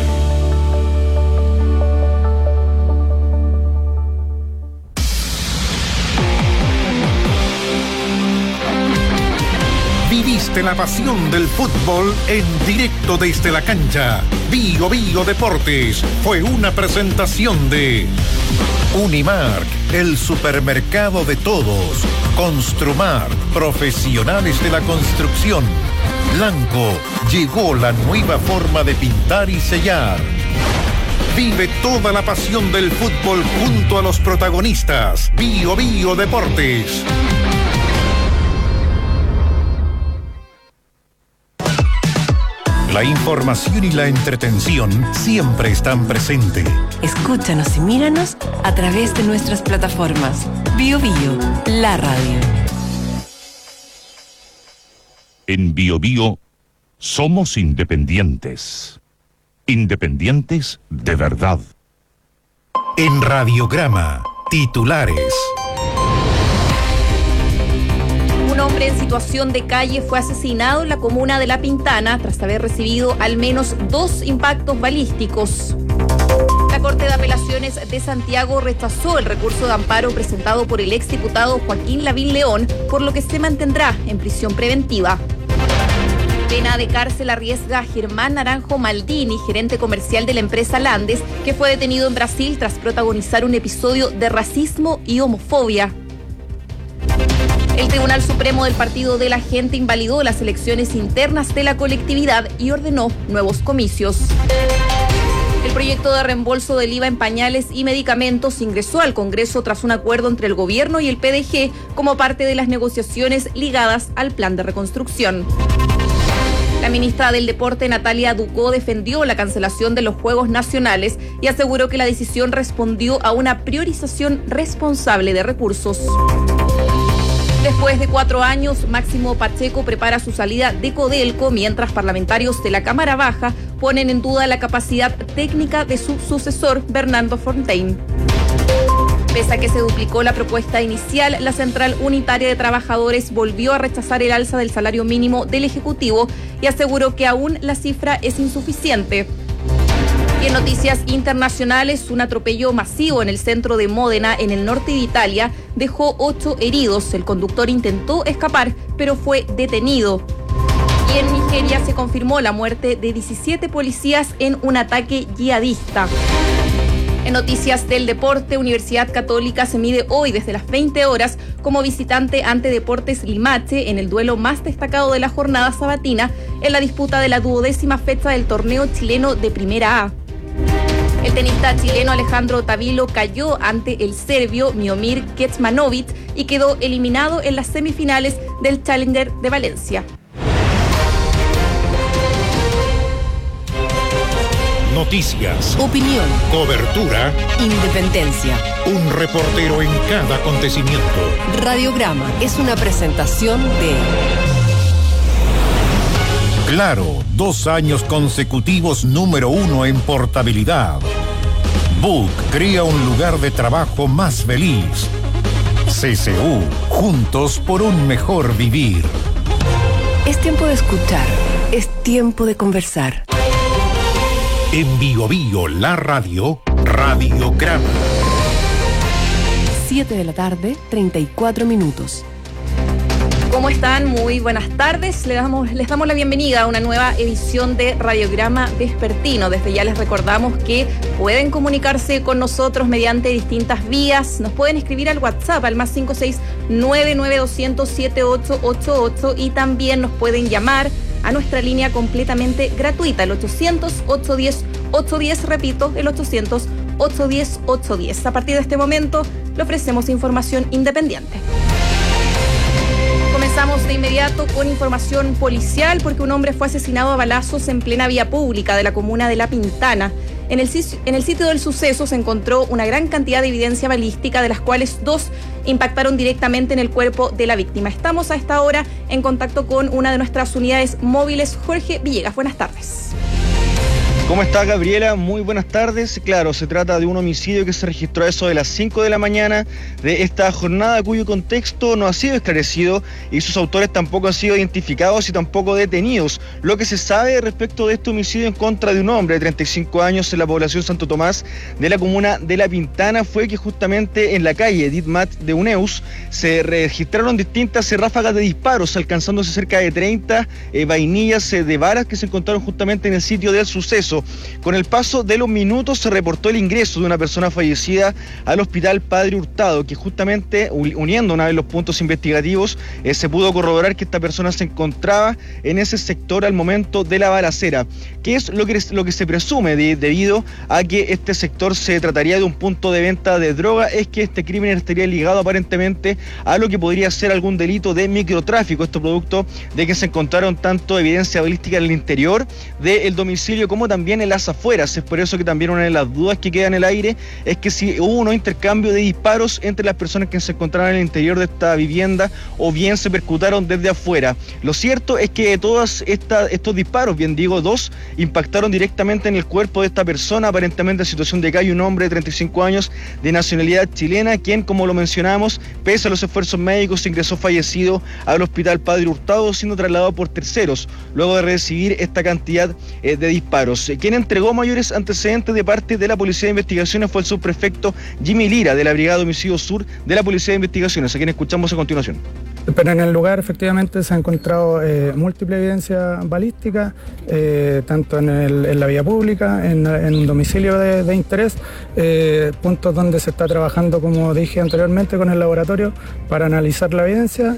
Viviste la pasión del fútbol en directo desde la cancha. Bio Bio Deportes fue una presentación de Unimark, el supermercado de todos. Construmart, profesionales de la construcción. Lanco, llegó la nueva forma de pintar y sellar. Vive toda la pasión del fútbol junto a los protagonistas. Bio Bio Deportes. La información y la entretención siempre están presentes. Escúchanos y míranos a través de nuestras plataformas. Bio Bio, la radio. En Bio Bio somos independientes. Independientes de verdad. En Radiograma, titulares. Un hombre en situación de calle fue asesinado en la comuna de La Pintana tras haber recibido al menos dos impactos balísticos. La Corte de Apelaciones de Santiago rechazó el recurso de amparo presentado por el exdiputado Joaquín Lavín León, por lo que se mantendrá en prisión preventiva. Pena de cárcel arriesga a Germán Naranjo Maldini, gerente comercial de la empresa Landes, que fue detenido en Brasil tras protagonizar un episodio de racismo y homofobia. El Tribunal Supremo del Partido de la Gente invalidó las elecciones internas de la colectividad y ordenó nuevos comicios. El proyecto de reembolso del I V A en pañales y medicamentos ingresó al Congreso tras un acuerdo entre el gobierno y el P D G como parte de las negociaciones ligadas al plan de reconstrucción. La ministra del Deporte, Natalia Ducó, defendió la cancelación de los Juegos Nacionales y aseguró que la decisión respondió a una priorización responsable de recursos. Después de cuatro años, Máximo Pacheco prepara su salida de Codelco, mientras parlamentarios de la Cámara Baja ponen en duda la capacidad técnica de su sucesor, Bernardo Fontaine. Pese a que se duplicó la propuesta inicial, la Central Unitaria de Trabajadores volvió a rechazar el alza del salario mínimo del Ejecutivo y aseguró que aún la cifra es insuficiente. Y en noticias internacionales, un atropello masivo en el centro de Módena, en el norte de Italia, dejó ocho heridos. El conductor intentó escapar, pero fue detenido. Y en Nigeria se confirmó la muerte de diecisiete policías en un ataque yihadista. En noticias del deporte, Universidad Católica se mide hoy desde las veinte horas como visitante ante Deportes Limache en el duelo más destacado de la jornada sabatina en la disputa de la duodécima fecha del torneo chileno de Primera A. El tenista chileno Alejandro Tavilo cayó ante el serbio Miomir Kecmanovic y quedó eliminado en las semifinales del Challenger de Valencia. Noticias, opinión, cobertura, independencia. Un reportero en cada acontecimiento. Radiograma es una presentación de Claro, dos años consecutivos número uno en portabilidad. Book crea un lugar de trabajo más feliz. C C U, juntos por un mejor vivir. Es tiempo de escuchar, es tiempo de conversar. En Bio Bio, la radio, Radiograma. siete de la tarde, treinta y cuatro minutos. ¿Cómo están? Muy buenas tardes. Les damos, les damos la bienvenida a una nueva edición de Radiograma Vespertino. Desde ya les recordamos que pueden comunicarse con nosotros mediante distintas vías. Nos pueden escribir al WhatsApp al más cinco seis nueve nueve dos cero cero siete ocho ocho ocho y también nos pueden llamar a nuestra línea completamente gratuita, el ochocientos, ochocientos diez, ochocientos diez, repito, el ochocientos, ochocientos diez, ochocientos diez. A partir de este momento le ofrecemos información independiente. Comenzamos de inmediato con información policial porque un hombre fue asesinado a balazos en plena vía pública de la comuna de La Pintana. En el, en el sitio del suceso se encontró una gran cantidad de evidencia balística, de las cuales dos impactaron directamente en el cuerpo de la víctima. Estamos a esta hora en contacto con una de nuestras unidades móviles, Jorge Villegas. Buenas tardes. ¿Cómo está, Gabriela? Muy buenas tardes. Claro, se trata de un homicidio que se registró a eso de las cinco de la mañana de esta jornada, cuyo contexto no ha sido esclarecido y sus autores tampoco han sido identificados y tampoco detenidos. Lo que se sabe respecto de este homicidio en contra de un hombre de treinta y cinco años en la población Santo Tomás de la comuna de La Pintana fue que justamente en la calle Ditmat de Uneus se registraron distintas ráfagas de disparos, alcanzándose cerca de treinta eh, vainillas eh, de balas que se encontraron justamente en el sitio del suceso. Con el paso de los minutos se reportó el ingreso de una persona fallecida al hospital Padre Hurtado, que justamente, uniendo una vez los puntos investigativos, eh, se pudo corroborar que esta persona se encontraba en ese sector al momento de la balacera. ¿Qué es lo que, lo que se presume de, debido a que este sector se trataría de un punto de venta de droga? Es que este crimen estaría ligado aparentemente a lo que podría ser algún delito de microtráfico. Esto producto de que se encontraron tanto evidencia balística en el interior del domicilio como también en las afueras. Es por eso que también una de las dudas que queda en el aire es que si hubo un intercambio de disparos entre las personas que se encontraban en el interior de esta vivienda o bien se percutaron desde afuera. Lo cierto es que todos esta, estos disparos, bien digo, dos, impactaron directamente en el cuerpo de esta persona, aparentemente en situación de calle, un hombre de treinta y cinco años de nacionalidad chilena, quien, como lo mencionamos, pese a los esfuerzos médicos, ingresó fallecido al hospital Padre Hurtado, siendo trasladado por terceros, luego de recibir esta cantidad eh, de disparos. Quien entregó mayores antecedentes de parte de la Policía de Investigaciones fue el subprefecto Jimmy Lira, de la Brigada de Homicidio Sur de la Policía de Investigaciones, a quien escuchamos a continuación. Pero en el lugar efectivamente se ha encontrado eh, múltiple evidencia balística, eh, tanto en, el, en la vía pública, en, en un domicilio de, de interés, eh, puntos donde se está trabajando, como dije anteriormente, con el laboratorio para analizar la evidencia.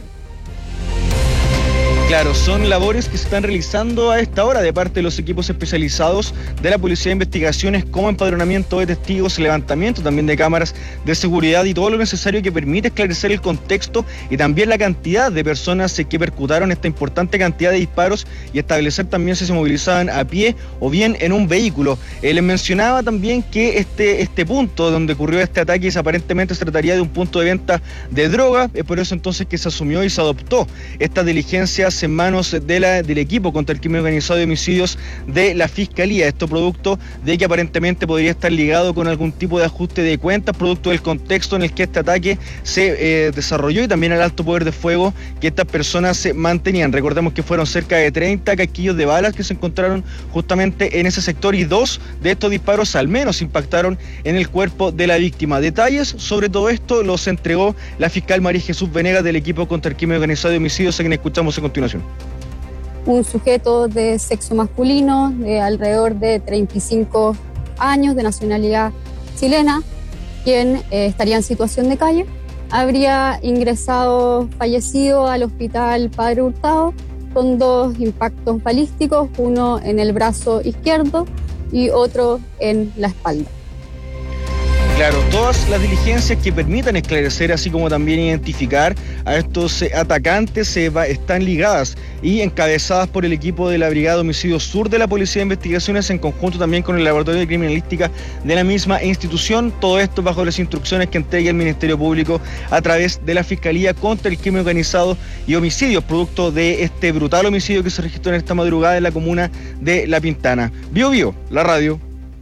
Claro, son labores que se están realizando a esta hora de parte de los equipos especializados de la Policía de Investigaciones, como empadronamiento de testigos, levantamiento también de cámaras de seguridad y todo lo necesario que permite esclarecer el contexto y también la cantidad de personas que percutaron esta importante cantidad de disparos y establecer también si se movilizaban a pie o bien en un vehículo. Eh, les mencionaba también que este, este punto donde ocurrió este ataque aparentemente se trataría de un punto de venta de droga, es por eso entonces que se asumió y se adoptó estas diligencias en manos de la, del equipo contra el crimen organizado de homicidios de la Fiscalía. Esto producto de que aparentemente podría estar ligado con algún tipo de ajuste de cuentas, producto del contexto en el que este ataque se eh, desarrolló y también el alto poder de fuego que estas personas se mantenían. Recordemos que fueron cerca de treinta casquillos de balas que se encontraron justamente en ese sector y dos de estos disparos al menos impactaron en el cuerpo de la víctima. Detalles sobre todo esto los entregó la fiscal María Jesús Venegas del equipo contra el crimen organizado de homicidios, a quien escuchamos a continuación. Un sujeto de sexo masculino de alrededor de treinta y cinco años, de nacionalidad chilena, quien eh, estaría en situación de calle. Habría ingresado fallecido al hospital Padre Hurtado con dos impactos balísticos, uno en el brazo izquierdo y otro en la espalda. Claro, todas las diligencias que permitan esclarecer, así como también identificar a estos eh, atacantes, eh, va, están ligadas y encabezadas por el equipo de la Brigada de Homicidio Sur de la Policía de Investigaciones, en conjunto también con el Laboratorio de Criminalística de la misma institución. Todo esto bajo las instrucciones que entrega el Ministerio Público a través de la Fiscalía contra el Crimen Organizado y Homicidios, producto de este brutal homicidio que se registró en esta madrugada en la comuna de La Pintana. Bio Bio, la radio.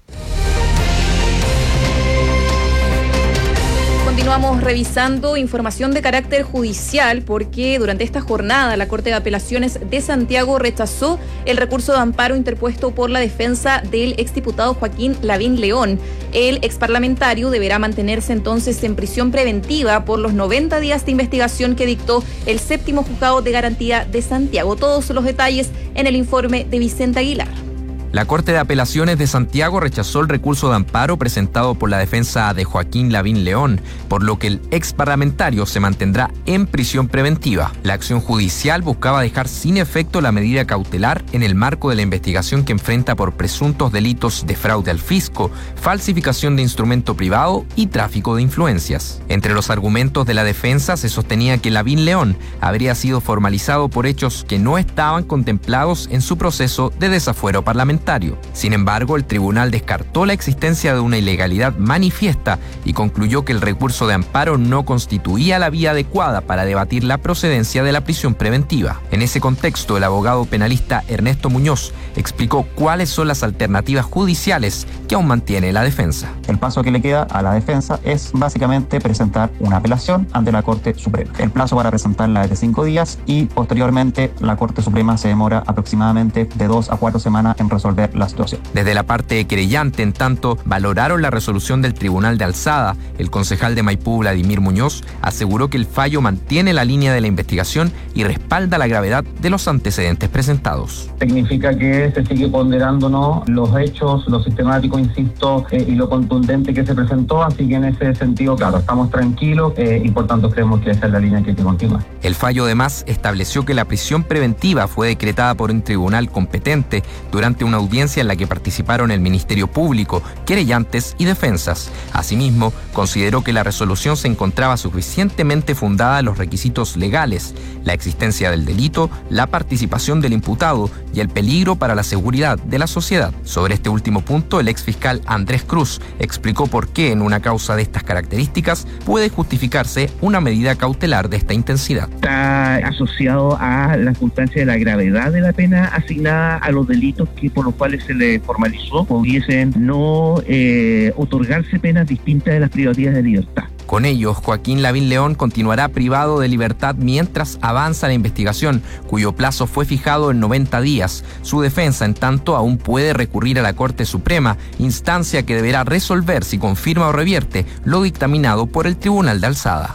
Continuamos revisando información de carácter judicial porque durante esta jornada la Corte de Apelaciones de Santiago rechazó el recurso de amparo interpuesto por la defensa del exdiputado Joaquín Lavín León. El exparlamentario deberá mantenerse entonces en prisión preventiva por los noventa días de investigación que dictó el séptimo juzgado de garantía de Santiago. Todos los detalles en el informe de Vicente Aguilar. La Corte de Apelaciones de Santiago rechazó el recurso de amparo presentado por la defensa de Joaquín Lavín León, por lo que el ex parlamentario se mantendrá en prisión preventiva. La acción judicial buscaba dejar sin efecto la medida cautelar en el marco de la investigación que enfrenta por presuntos delitos de fraude al fisco, falsificación de instrumento privado y tráfico de influencias. Entre los argumentos de la defensa se sostenía que Lavín León habría sido formalizado por hechos que no estaban contemplados en su proceso de desafuero parlamentario. Sin embargo, el tribunal descartó la existencia de una ilegalidad manifiesta y concluyó que el recurso de amparo no constituía la vía adecuada para debatir la procedencia de la prisión preventiva. En ese contexto, el abogado penalista Ernesto Muñoz explicó cuáles son las alternativas judiciales que aún mantiene la defensa. El paso que le queda a la defensa es básicamente presentar una apelación ante la Corte Suprema. El plazo para presentarla es de cinco días y posteriormente la Corte Suprema se demora aproximadamente de dos a cuatro semanas en resolver la situación. Desde la parte querellante, en tanto, valoraron la resolución del Tribunal de Alzada. El concejal de Maipú, Vladimir Muñoz, aseguró que el fallo mantiene la línea de la investigación y respalda la gravedad de los antecedentes presentados. Significa que se sigue ponderándonos los hechos, lo sistemático, insisto, eh, y lo contundente que se presentó, así que en ese sentido, claro, estamos tranquilos eh, y por tanto creemos que esa es la línea que hay que continuar. El fallo además estableció que la prisión preventiva fue decretada por un tribunal competente durante una audiencia en la que participaron el Ministerio Público, querellantes y defensas. Asimismo, consideró que la resolución se encontraba suficientemente fundada en los requisitos legales, la existencia del delito, la participación del imputado y el peligro para la seguridad de la sociedad. Sobre este último punto, el exfiscal Andrés Cruz explicó por qué en una causa de estas características puede justificarse una medida cautelar de esta intensidad. Está asociado a la circunstancia de la gravedad de la pena asignada a los delitos que por los cuales se le formalizó, pudiesen no eh, otorgarse penas distintas de las privativas de libertad. Con ello, Joaquín Lavín León continuará privado de libertad mientras avanza la investigación, cuyo plazo fue fijado en noventa días. Su defensa, en tanto, aún puede recurrir a la Corte Suprema, instancia que deberá resolver si confirma o revierte lo dictaminado por el Tribunal de Alzada.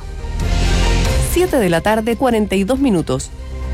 siete de la tarde, cuarenta y dos minutos.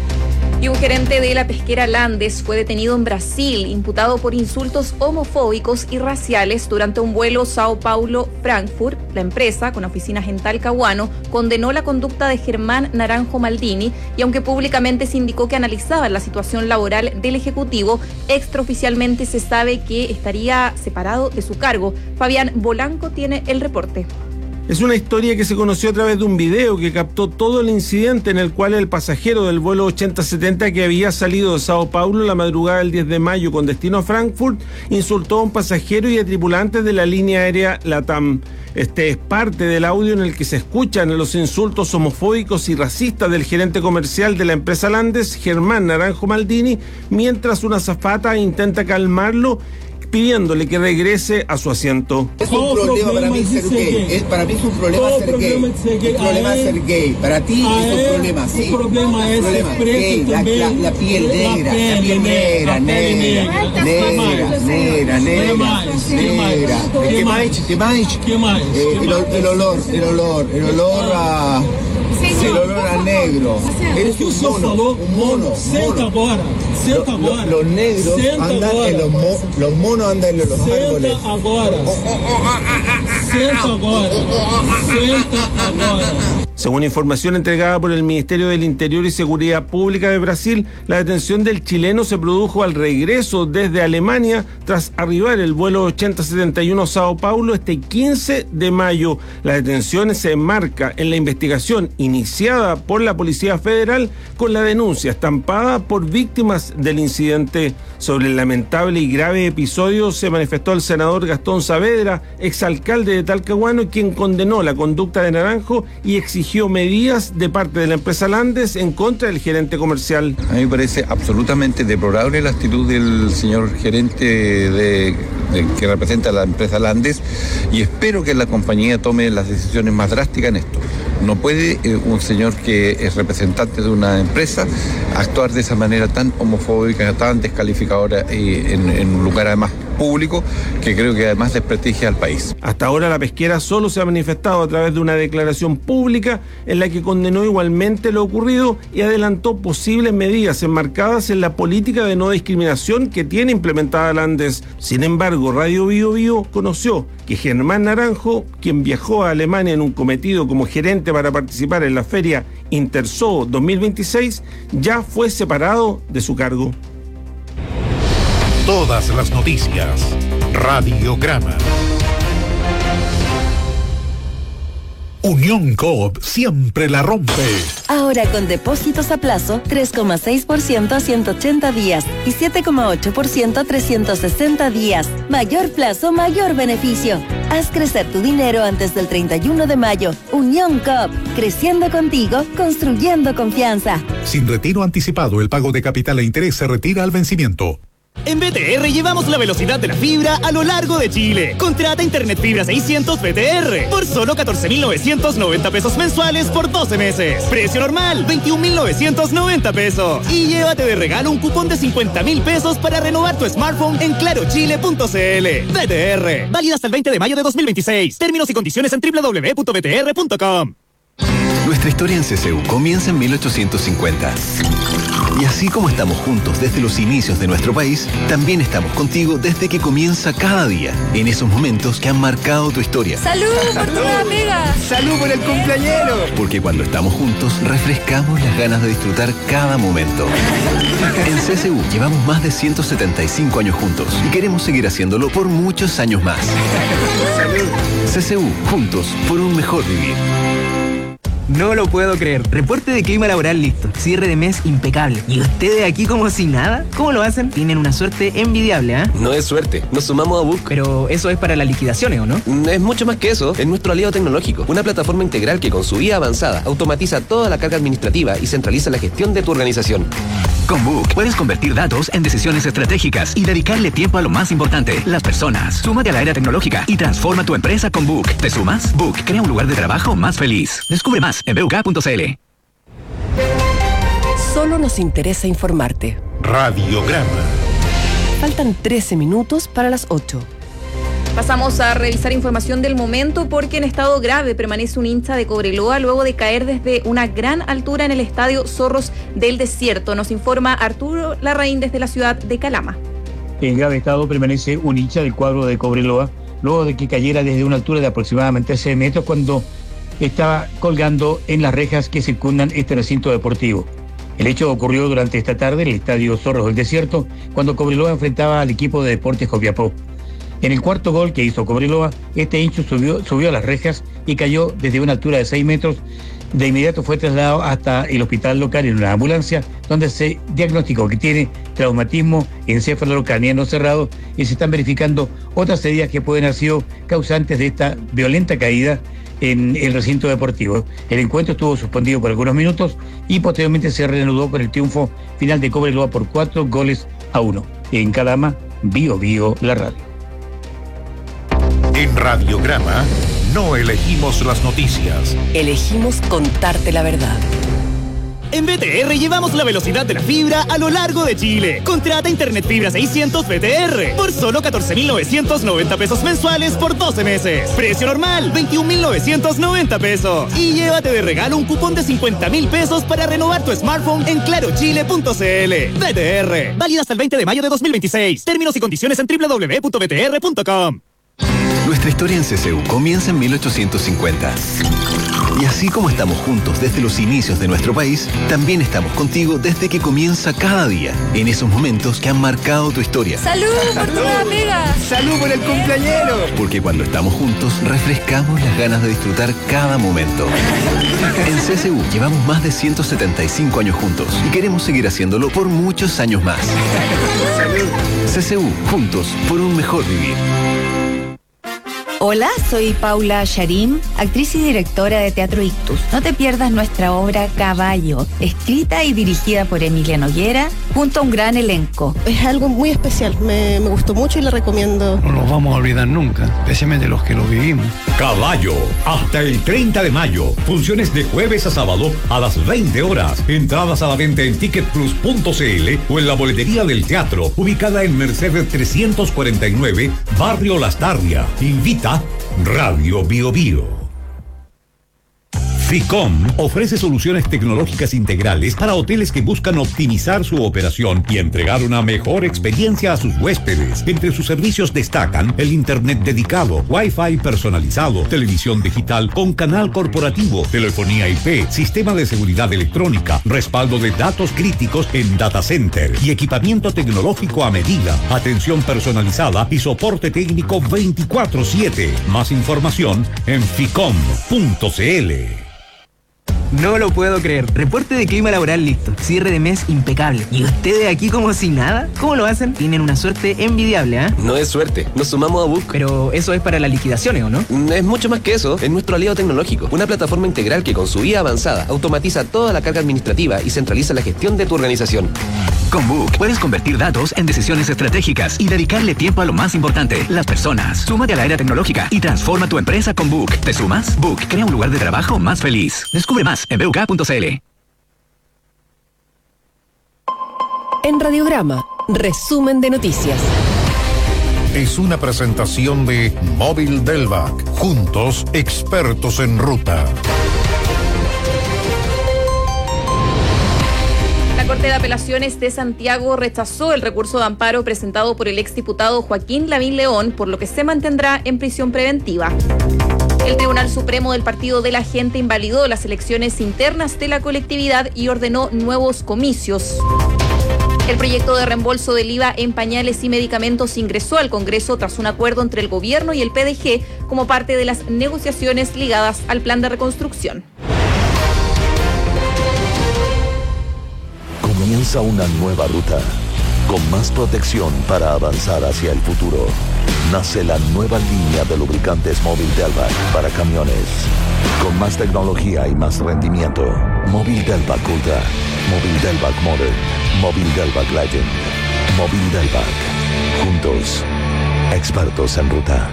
Y un gerente de la pesquera Landes fue detenido en Brasil, imputado por insultos homofóbicos y raciales durante un vuelo Sao Paulo-Frankfurt. La empresa, con oficinas en Talcahuano, condenó la conducta de Germán Naranjo Maldini y aunque públicamente se indicó que analizaba la situación laboral del ejecutivo, extraoficialmente se sabe que estaría separado de su cargo. Fabián Bolanco tiene el reporte. Es una historia que se conoció a través de un video que captó todo el incidente en el cual el pasajero del vuelo ochenta setenta que había salido de Sao Paulo la madrugada del diez de mayo con destino a Frankfurt insultó a un pasajero y a tripulantes de la línea aérea LATAM. Este es parte del audio en el que se escuchan los insultos homofóbicos y racistas del gerente comercial de la empresa Landes, Germán Naranjo Maldini, mientras una azafata intenta calmarlo pidiéndole que regrese a su asiento. Es un problema para mí ser gay. Es, para mí es un problema ser gay. El problema es ser gay. Para ti es un problema, sí. El problema es gay. La, la, la piel negra, la piel negra, negra, negra, negra, negra, negra. ¿Qué más? ¿Qué más? El olor, el olor, el olor a... el olor a negro. Eres un mono, un mono. Senta agora, senta agora. Los negros andan en los monos, los monos andan en los árboles. Senta agora. Senta agora. Senta agora. Según información entregada por el Ministerio del Interior y Seguridad Pública de Brasil, la detención del chileno se produjo al regreso desde Alemania tras arribar el vuelo ochenta setenta y uno a Sao Paulo este quince de mayo. La detención se enmarca en la investigación iniciada por la Policía Federal con la denuncia estampada por víctimas del incidente. Sobre el lamentable y grave episodio se manifestó el senador Gastón Saavedra, exalcalde de Talcahuano, quien condenó la conducta de Naranjo y exigió medidas de parte de la empresa Landes en contra del gerente comercial. A mí me parece absolutamente deplorable la actitud del señor gerente de, de, que representa a la empresa Landes, y espero que la compañía tome las decisiones más drásticas en esto. No puede eh, un señor que es representante de una empresa actuar de esa manera tan homofóbica, tan descalificadora eh, en, en un lugar además público, que creo que además desprestigia al país. Hasta ahora la pesquera solo se ha manifestado a través de una declaración pública en la que condenó igualmente lo ocurrido y adelantó posibles medidas enmarcadas en la política de no discriminación que tiene implementada Landes. Sin embargo, Radio Bio Bio conoció que Germán Naranjo, quien viajó a Alemania en un cometido como gerente para participar en la feria Interzoo dos mil veintiséis, ya fue separado de su cargo. Todas las noticias. Radiograma. Unión Coop siempre la rompe. Ahora con depósitos a plazo, tres coma seis por ciento a ciento ochenta días y siete coma ocho por ciento a trescientos sesenta días. Mayor plazo, mayor beneficio. Haz crecer tu dinero antes del treinta y uno de mayo. Unión Coop, creciendo contigo, construyendo confianza. Sin retiro anticipado, el pago de capital e interés se retira al vencimiento. En B T R llevamos la velocidad de la fibra a lo largo de Chile. Contrata Internet Fibra seiscientos B T R por solo catorce mil novecientos noventa pesos mensuales por doce meses. Precio normal, veintiún mil novecientos noventa pesos. Y llévate de regalo un cupón de cincuenta mil pesos para renovar tu smartphone en claro chile punto c l. B T R, válido hasta el veinte de mayo de dos mil veintiséis. Términos y condiciones en doble u doble u doble u punto b t r punto com. Nuestra historia en C C U comienza en mil ochocientos cincuenta. Y así como estamos juntos desde los inicios de nuestro país, también estamos contigo desde que comienza cada día, en esos momentos que han marcado tu historia. ¡Salud por tu nueva pega! ¡Salud por el cumpleañero! Porque cuando estamos juntos, refrescamos las ganas de disfrutar cada momento. En C C U llevamos más de ciento setenta y cinco años juntos y queremos seguir haciéndolo por muchos años más. ¡Salud! C C U, juntos por un mejor vivir. No lo puedo creer. Reporte de clima laboral listo. Cierre de mes impecable. ¿Y ustedes aquí como si nada? ¿Cómo lo hacen? Tienen una suerte envidiable, ¿ah? ¿eh? No es suerte. Nos sumamos a Book. Pero eso es para las liquidaciones, ¿o no? Es mucho más que eso. Es nuestro aliado tecnológico. Una plataforma integral que con su I A avanzada automatiza toda la carga administrativa y centraliza la gestión de tu organización. Con Book puedes convertir datos en decisiones estratégicas y dedicarle tiempo a lo más importante, las personas. Súmate a la era tecnológica y transforma tu empresa con Book. ¿Te sumas? Book crea un lugar de trabajo más feliz. Descubre más en b u k punto c l. Solo nos interesa informarte. Radiograma. Faltan trece minutos para las ocho. Pasamos a revisar información del momento porque en estado grave permanece un hincha de Cobreloa luego de caer desde una gran altura en el estadio Zorros del Desierto. Nos informa Arturo Larraín desde la ciudad de Calama. En grave estado permanece un hincha del cuadro de Cobreloa luego de que cayera desde una altura de aproximadamente seis metros cuando estaba colgando en las rejas que circundan este recinto deportivo. El hecho ocurrió durante esta tarde en el estadio Zorros del Desierto cuando Cobreloa enfrentaba al equipo de Deportes Copiapó. En el cuarto gol que hizo Cobreloa, este hincho subió, subió a las rejas y cayó desde una altura de seis metros. De inmediato fue trasladado hasta el hospital local en una ambulancia, donde se diagnosticó que tiene traumatismo encefalocraniano cerrado y se están verificando otras heridas que pueden haber sido causantes de esta violenta caída en el recinto deportivo. El encuentro estuvo suspendido por algunos minutos y posteriormente se reanudó con el triunfo final de Cobreloa por cuatro goles a uno. En Calama, Bio Bio, la radio. En Radiograma no elegimos las noticias. Elegimos contarte la verdad. En B T R llevamos la velocidad de la fibra a lo largo de Chile. Contrata Internet Fibra seiscientos B T R por solo catorce mil novecientos noventa pesos mensuales por doce meses. Precio normal, veintiún mil novecientos noventa pesos. Y llévate de regalo un cupón de cincuenta mil pesos para renovar tu smartphone en claro chile punto c l. B T R, válida hasta el veinte de mayo de dos mil veintiséis. Términos y condiciones en doble u doble u doble u punto b t r punto com. Nuestra historia en C C U comienza en mil ochocientos cincuenta. Y así como estamos juntos desde los inicios de nuestro país, también estamos contigo desde que comienza cada día, en esos momentos que han marcado tu historia. ¡Salud por tu nueva pega! ¡Salud por el cumpleañero! Porque cuando estamos juntos, refrescamos las ganas de disfrutar cada momento. En C C U llevamos más de ciento setenta y cinco años juntos y queremos seguir haciéndolo por muchos años más. ¡Salud! C C U, juntos por un mejor vivir. Hola, soy Paula Sharim, actriz y directora de Teatro Ictus. No te pierdas nuestra obra Caballo, escrita y dirigida por Emilia Noguera, junto a un gran elenco. Es algo muy especial, me, me gustó mucho y le recomiendo. No nos vamos a olvidar nunca, especialmente los que lo vivimos. Caballo, hasta el treinta de mayo. Funciones de jueves a sábado a las veinte horas. Entradas a la venta en ticket plus punto c l o en la boletería del teatro, ubicada en Mercedes trescientos cuarenta y nueve, Barrio Las Tarrias. Invita Radio Bio Bio. FICOM ofrece soluciones tecnológicas integrales para hoteles que buscan optimizar su operación y entregar una mejor experiencia a sus huéspedes. Entre sus servicios destacan el internet dedicado, Wi-Fi personalizado, televisión digital con canal corporativo, telefonía I P, sistema de seguridad electrónica, respaldo de datos críticos en data center y equipamiento tecnológico a medida, atención personalizada y soporte técnico veinticuatro siete. Más información en ficom punto c l. No lo puedo creer. Reporte de clima laboral listo. Cierre de mes impecable. ¿Y ustedes aquí como si nada? ¿Cómo lo hacen? Tienen una suerte envidiable, ¿ah? ¿eh? No es suerte. Nos sumamos a Book. Pero eso es para las liquidaciones, ¿o no? Es mucho más que eso. Es nuestro aliado tecnológico. Una plataforma integral que con su I A avanzada automatiza toda la carga administrativa y centraliza la gestión de tu organización. Con Book puedes convertir datos en decisiones estratégicas y dedicarle tiempo a lo más importante, las personas. Súmate a la era tecnológica y transforma tu empresa con Book. ¿Te sumas? Book crea un lugar de trabajo más feliz. Descubre más en b u k punto c l. En Radiograma, resumen de noticias. Es una presentación de Móvil Delvac. Juntos, expertos en ruta. La Corte de Apelaciones de Santiago rechazó el recurso de amparo presentado por el exdiputado Joaquín Lavín León, por lo que se mantendrá en prisión preventiva. El Tribunal Supremo del Partido de la Gente invalidó las elecciones internas de la colectividad y ordenó nuevos comicios. El proyecto de reembolso del I V A en pañales y medicamentos ingresó al Congreso tras un acuerdo entre el Gobierno y el P D G como parte de las negociaciones ligadas al plan de reconstrucción. Comienza una nueva ruta, con más protección para avanzar hacia el futuro. Nace la nueva línea de lubricantes Móvil Delvac para camiones. Con más tecnología y más rendimiento. Móvil Delvac Ultra, Móvil Delvac Modern, Móvil Delvac Legend, Móvil Delvac. Juntos, expertos en ruta.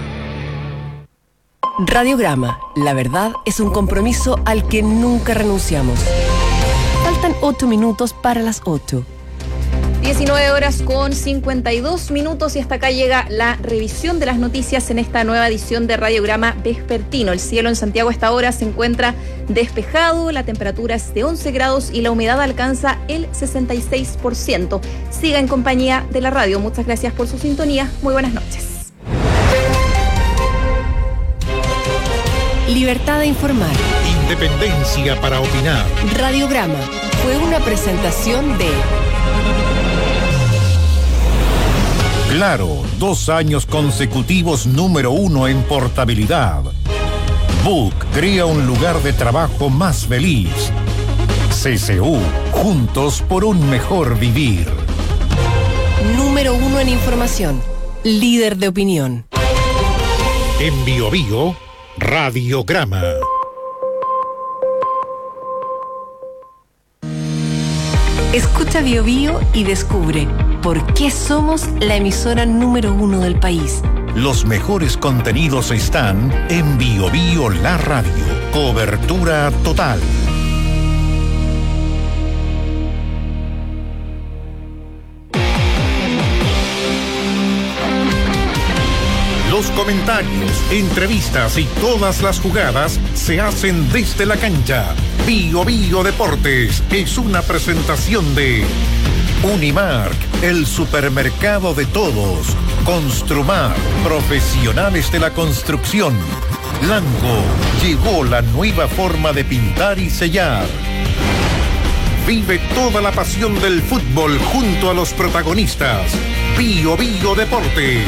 Radiograma, la verdad es un compromiso al que nunca renunciamos. Faltan ocho minutos para las ocho. diecinueve horas con cincuenta y dos minutos y hasta acá llega la revisión de las noticias en esta nueva edición de Radiograma Vespertino. El cielo en Santiago a esta hora se encuentra despejado, la temperatura es de once grados y la humedad alcanza el sesenta y seis por ciento. Siga en compañía de la radio. Muchas gracias por su sintonía. Muy buenas noches. Libertad de informar. Independencia para opinar. Radiograma fue una presentación de... Claro, dos años consecutivos número uno en portabilidad. Book crea un lugar de trabajo más feliz. C C U, juntos por un mejor vivir. Número uno en información, líder de opinión. En Bio Bio, Radiograma. Escucha Bio Bio y descubre por qué somos la emisora número uno del país. Los mejores contenidos están en Bio Bio La Radio. Cobertura total. Los comentarios, entrevistas y todas las jugadas se hacen desde la cancha. Bio Bio Deportes es una presentación de Unimark, el supermercado de todos. Construmar, profesionales de la construcción. Lanco, llegó la nueva forma de pintar y sellar. Vive toda la pasión del fútbol junto a los protagonistas. Bio Bio Deportes.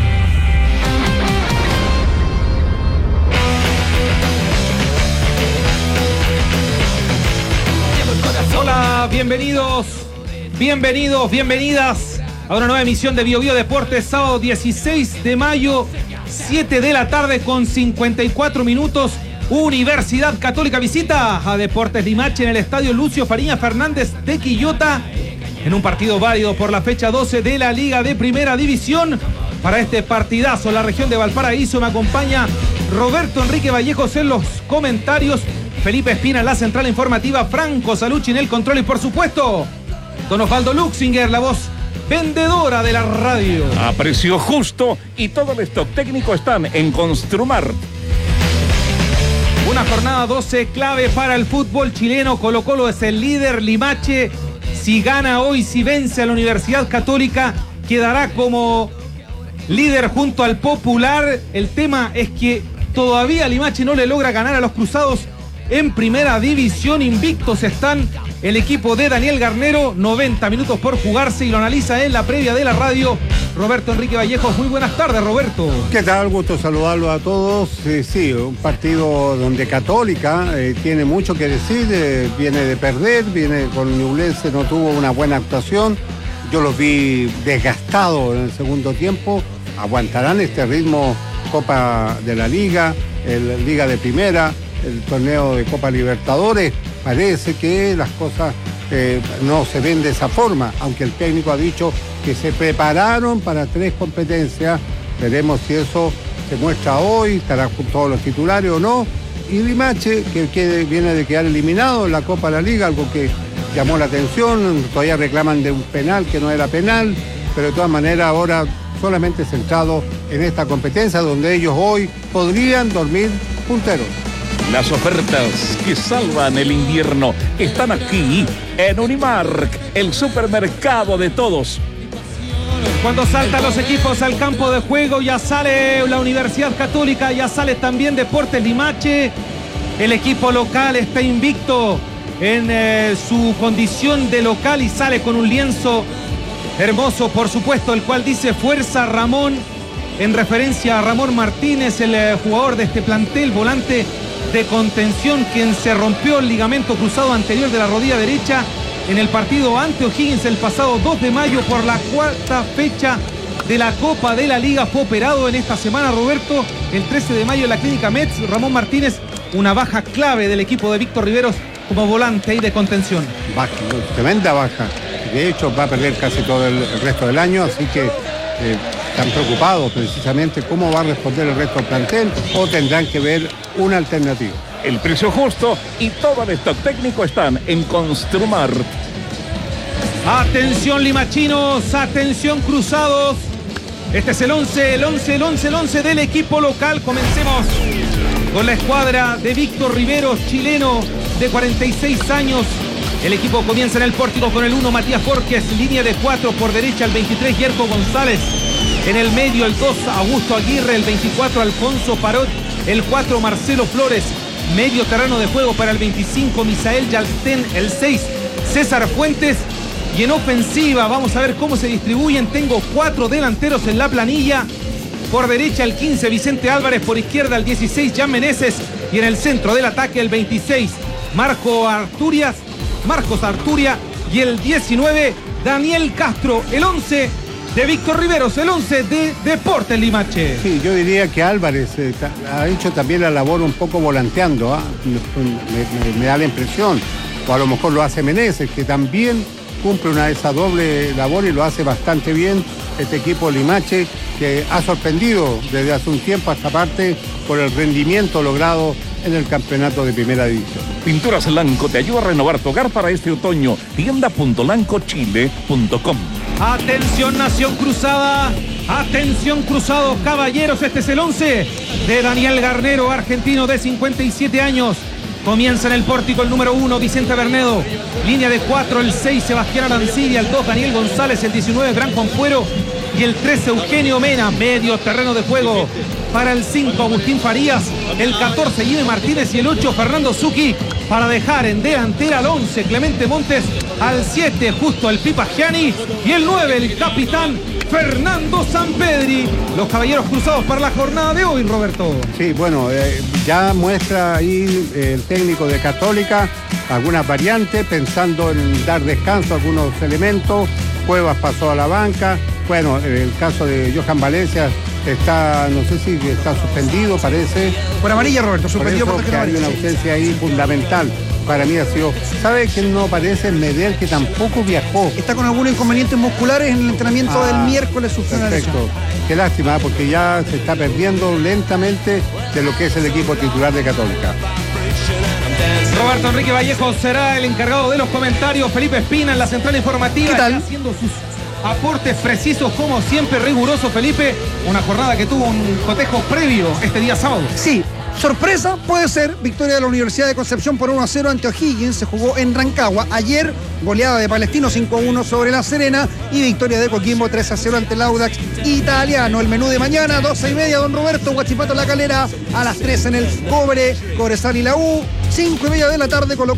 Hola, bienvenidos, bienvenidos, bienvenidas a una nueva emisión de Bio Bio Deportes, sábado dieciséis de mayo, siete de la tarde con cincuenta y cuatro minutos. Universidad Católica visita a Deportes Limache en el estadio Lucio Fariña Fernández de Quillota en un partido válido por la fecha doce de la Liga de Primera División. Para este partidazo en la región de Valparaíso me acompaña Roberto Enrique Vallejos en los comentarios, Felipe Espina en la central informativa, Franco Salucci en el control y por supuesto don Osvaldo Luxinger, la voz vendedora de la radio. A precio justo y todo el stock técnico están en Construmar. Una jornada doce clave para el fútbol chileno. Colo Colo es el líder. Limache, si gana hoy, si vence a la Universidad Católica, quedará como líder junto al Popular. El tema es que todavía Limache no le logra ganar a los Cruzados en Primera División. Invictos están el equipo de Daniel Garnero, noventa minutos por jugarse y lo analiza en la previa de la radio Roberto Enrique Vallejos. Muy buenas tardes, Roberto. ¿Qué tal? Gusto saludarlos a todos. Eh, sí, un partido donde Católica eh, tiene mucho que decir, eh, viene de perder, viene con Ñublense, no tuvo una buena actuación. Yo los vi desgastados en el segundo tiempo. ¿Aguantarán este ritmo Copa de la Liga, el Liga de Primera, el torneo de Copa Libertadores? Parece que las cosas eh, no se ven de esa forma, aunque el técnico ha dicho que se prepararon para tres competencias. Veremos si eso se muestra hoy, estará con todos los titulares o no. Y Limache, que, que viene de quedar eliminado en la Copa de la Liga, algo que llamó la atención, todavía reclaman de un penal que no era penal, pero de todas maneras ahora solamente centrado en esta competencia donde ellos hoy podrían dormir punteros. Las ofertas que salvan el invierno están aquí en Unimark, el supermercado de todos. Cuando saltan los equipos al campo de juego, ya sale la Universidad Católica, ya sale también Deportes Limache. El equipo local está invicto en eh, su condición de local y sale con un lienzo hermoso, por supuesto, el cual dice Fuerza Ramón, en referencia a Ramón Martínez, el eh, jugador de este plantel, volante de contención, quien se rompió el ligamento cruzado anterior de la rodilla derecha en el partido ante O'Higgins el pasado dos de mayo por la cuarta fecha de la Copa de la Liga. Fue operado en esta semana, Roberto, el trece de mayo en la Clínica Metz. Ramón Martínez, una baja clave del equipo de Víctor Riveros como volante y de contención. Baja, tremenda baja. De hecho, va a perder casi todo el, el resto del año, así que eh, están preocupados precisamente cómo va a responder el resto del plantel o tendrán que ver una alternativa. El precio justo y todo el stock técnico están en Construmar. Atención limachinos, atención cruzados. Este es el once, el once, el once, el once del equipo local. Comencemos con la escuadra de Víctor Riveros, chileno de cuarenta y seis años. El equipo comienza en el pórtico con el uno, Matías Borges, línea de cuatro por derecha, el veintitrés, Yerko González. En el medio, el dos, Augusto Aguirre, el veinticuatro, Alfonso Parot, el cuatro, Marcelo Flores. Medio terreno de juego para el veinticinco, Misael Yaltén, el seis, César Fuentes. Y en ofensiva, vamos a ver cómo se distribuyen. Tengo cuatro delanteros en la planilla. Por derecha, el quince, Vicente Álvarez. Por izquierda, el dieciséis, Jan Meneses. Y en el centro del ataque, el veintiséis, Marco Arturias, Marcos Arturia. Y el diecinueve, Daniel Castro. El once de Víctor Riveros, el once de Deportes Limache. Sí, yo diría que Álvarez eh, ha hecho también la labor un poco volanteando, ¿eh? me, me, me da la impresión, o a lo mejor lo hace Meneses, que también cumple una de esa doble labor y lo hace bastante bien este equipo Limache, que ha sorprendido desde hace un tiempo a esta parte por el rendimiento logrado en el campeonato de Primera División. Pinturas Lanco te ayuda a renovar tu hogar para este otoño. tienda punto lanco chile punto com. Atención, Nación Cruzada. Atención cruzados, caballeros, este es el once de Daniel Garnero, argentino de cincuenta y siete años. Comienza en el pórtico el número uno, Vicente Bernedo. Línea de cuatro, el seis, Sebastián Arancibia. El dos, Daniel González. El diecinueve, Gran Confuero. Y el trece, Eugenio Mena. Medio terreno de juego para el cinco, Agustín Farías. El catorce, Jimmy Martínez. Y el ocho, Fernando Zucchi. Para dejar en delantera al once, Clemente Montes. Al siete, justo el Pipa Gianni. Y el nueve, el capitán Fernando Sampedri. Los caballeros cruzados para la jornada de hoy, Roberto. Sí, bueno, eh, ya muestra ahí el técnico de Católica algunas variantes, pensando en dar descanso a algunos elementos. Cuevas pasó a la banca. Bueno, el caso de Johan Valencia está, no sé si está suspendido, parece. Por amarilla, Roberto, suspendido por, por eso, que hay una ausencia ahí fundamental. Para mí ha sido... ¿Sabe quién no aparece? Medel, que tampoco viajó. Está con algunos inconvenientes musculares en el entrenamiento ah, del miércoles. Perfecto. Qué lástima, porque ya se está perdiendo lentamente de lo que es el equipo titular de Católica. Roberto Enrique Vallejo será el encargado de los comentarios. Felipe Espina en la central informativa. ¿Qué tal? Haciendo sus aportes precisos, como siempre, riguroso, Felipe. Una jornada que tuvo un cotejo previo este día sábado. Sí. Sorpresa puede ser victoria de la Universidad de Concepción por uno a cero ante O'Higgins. Se jugó en Rancagua. Ayer, goleada de Palestino cinco a uno sobre La Serena. Y victoria de Coquimbo tres a cero ante el Audax italiano. El menú de mañana, doce y media, don Roberto. Huachipato La Calera. A las tres en el Cobre, Cobresal y la U. cinco y media de la tarde, Colo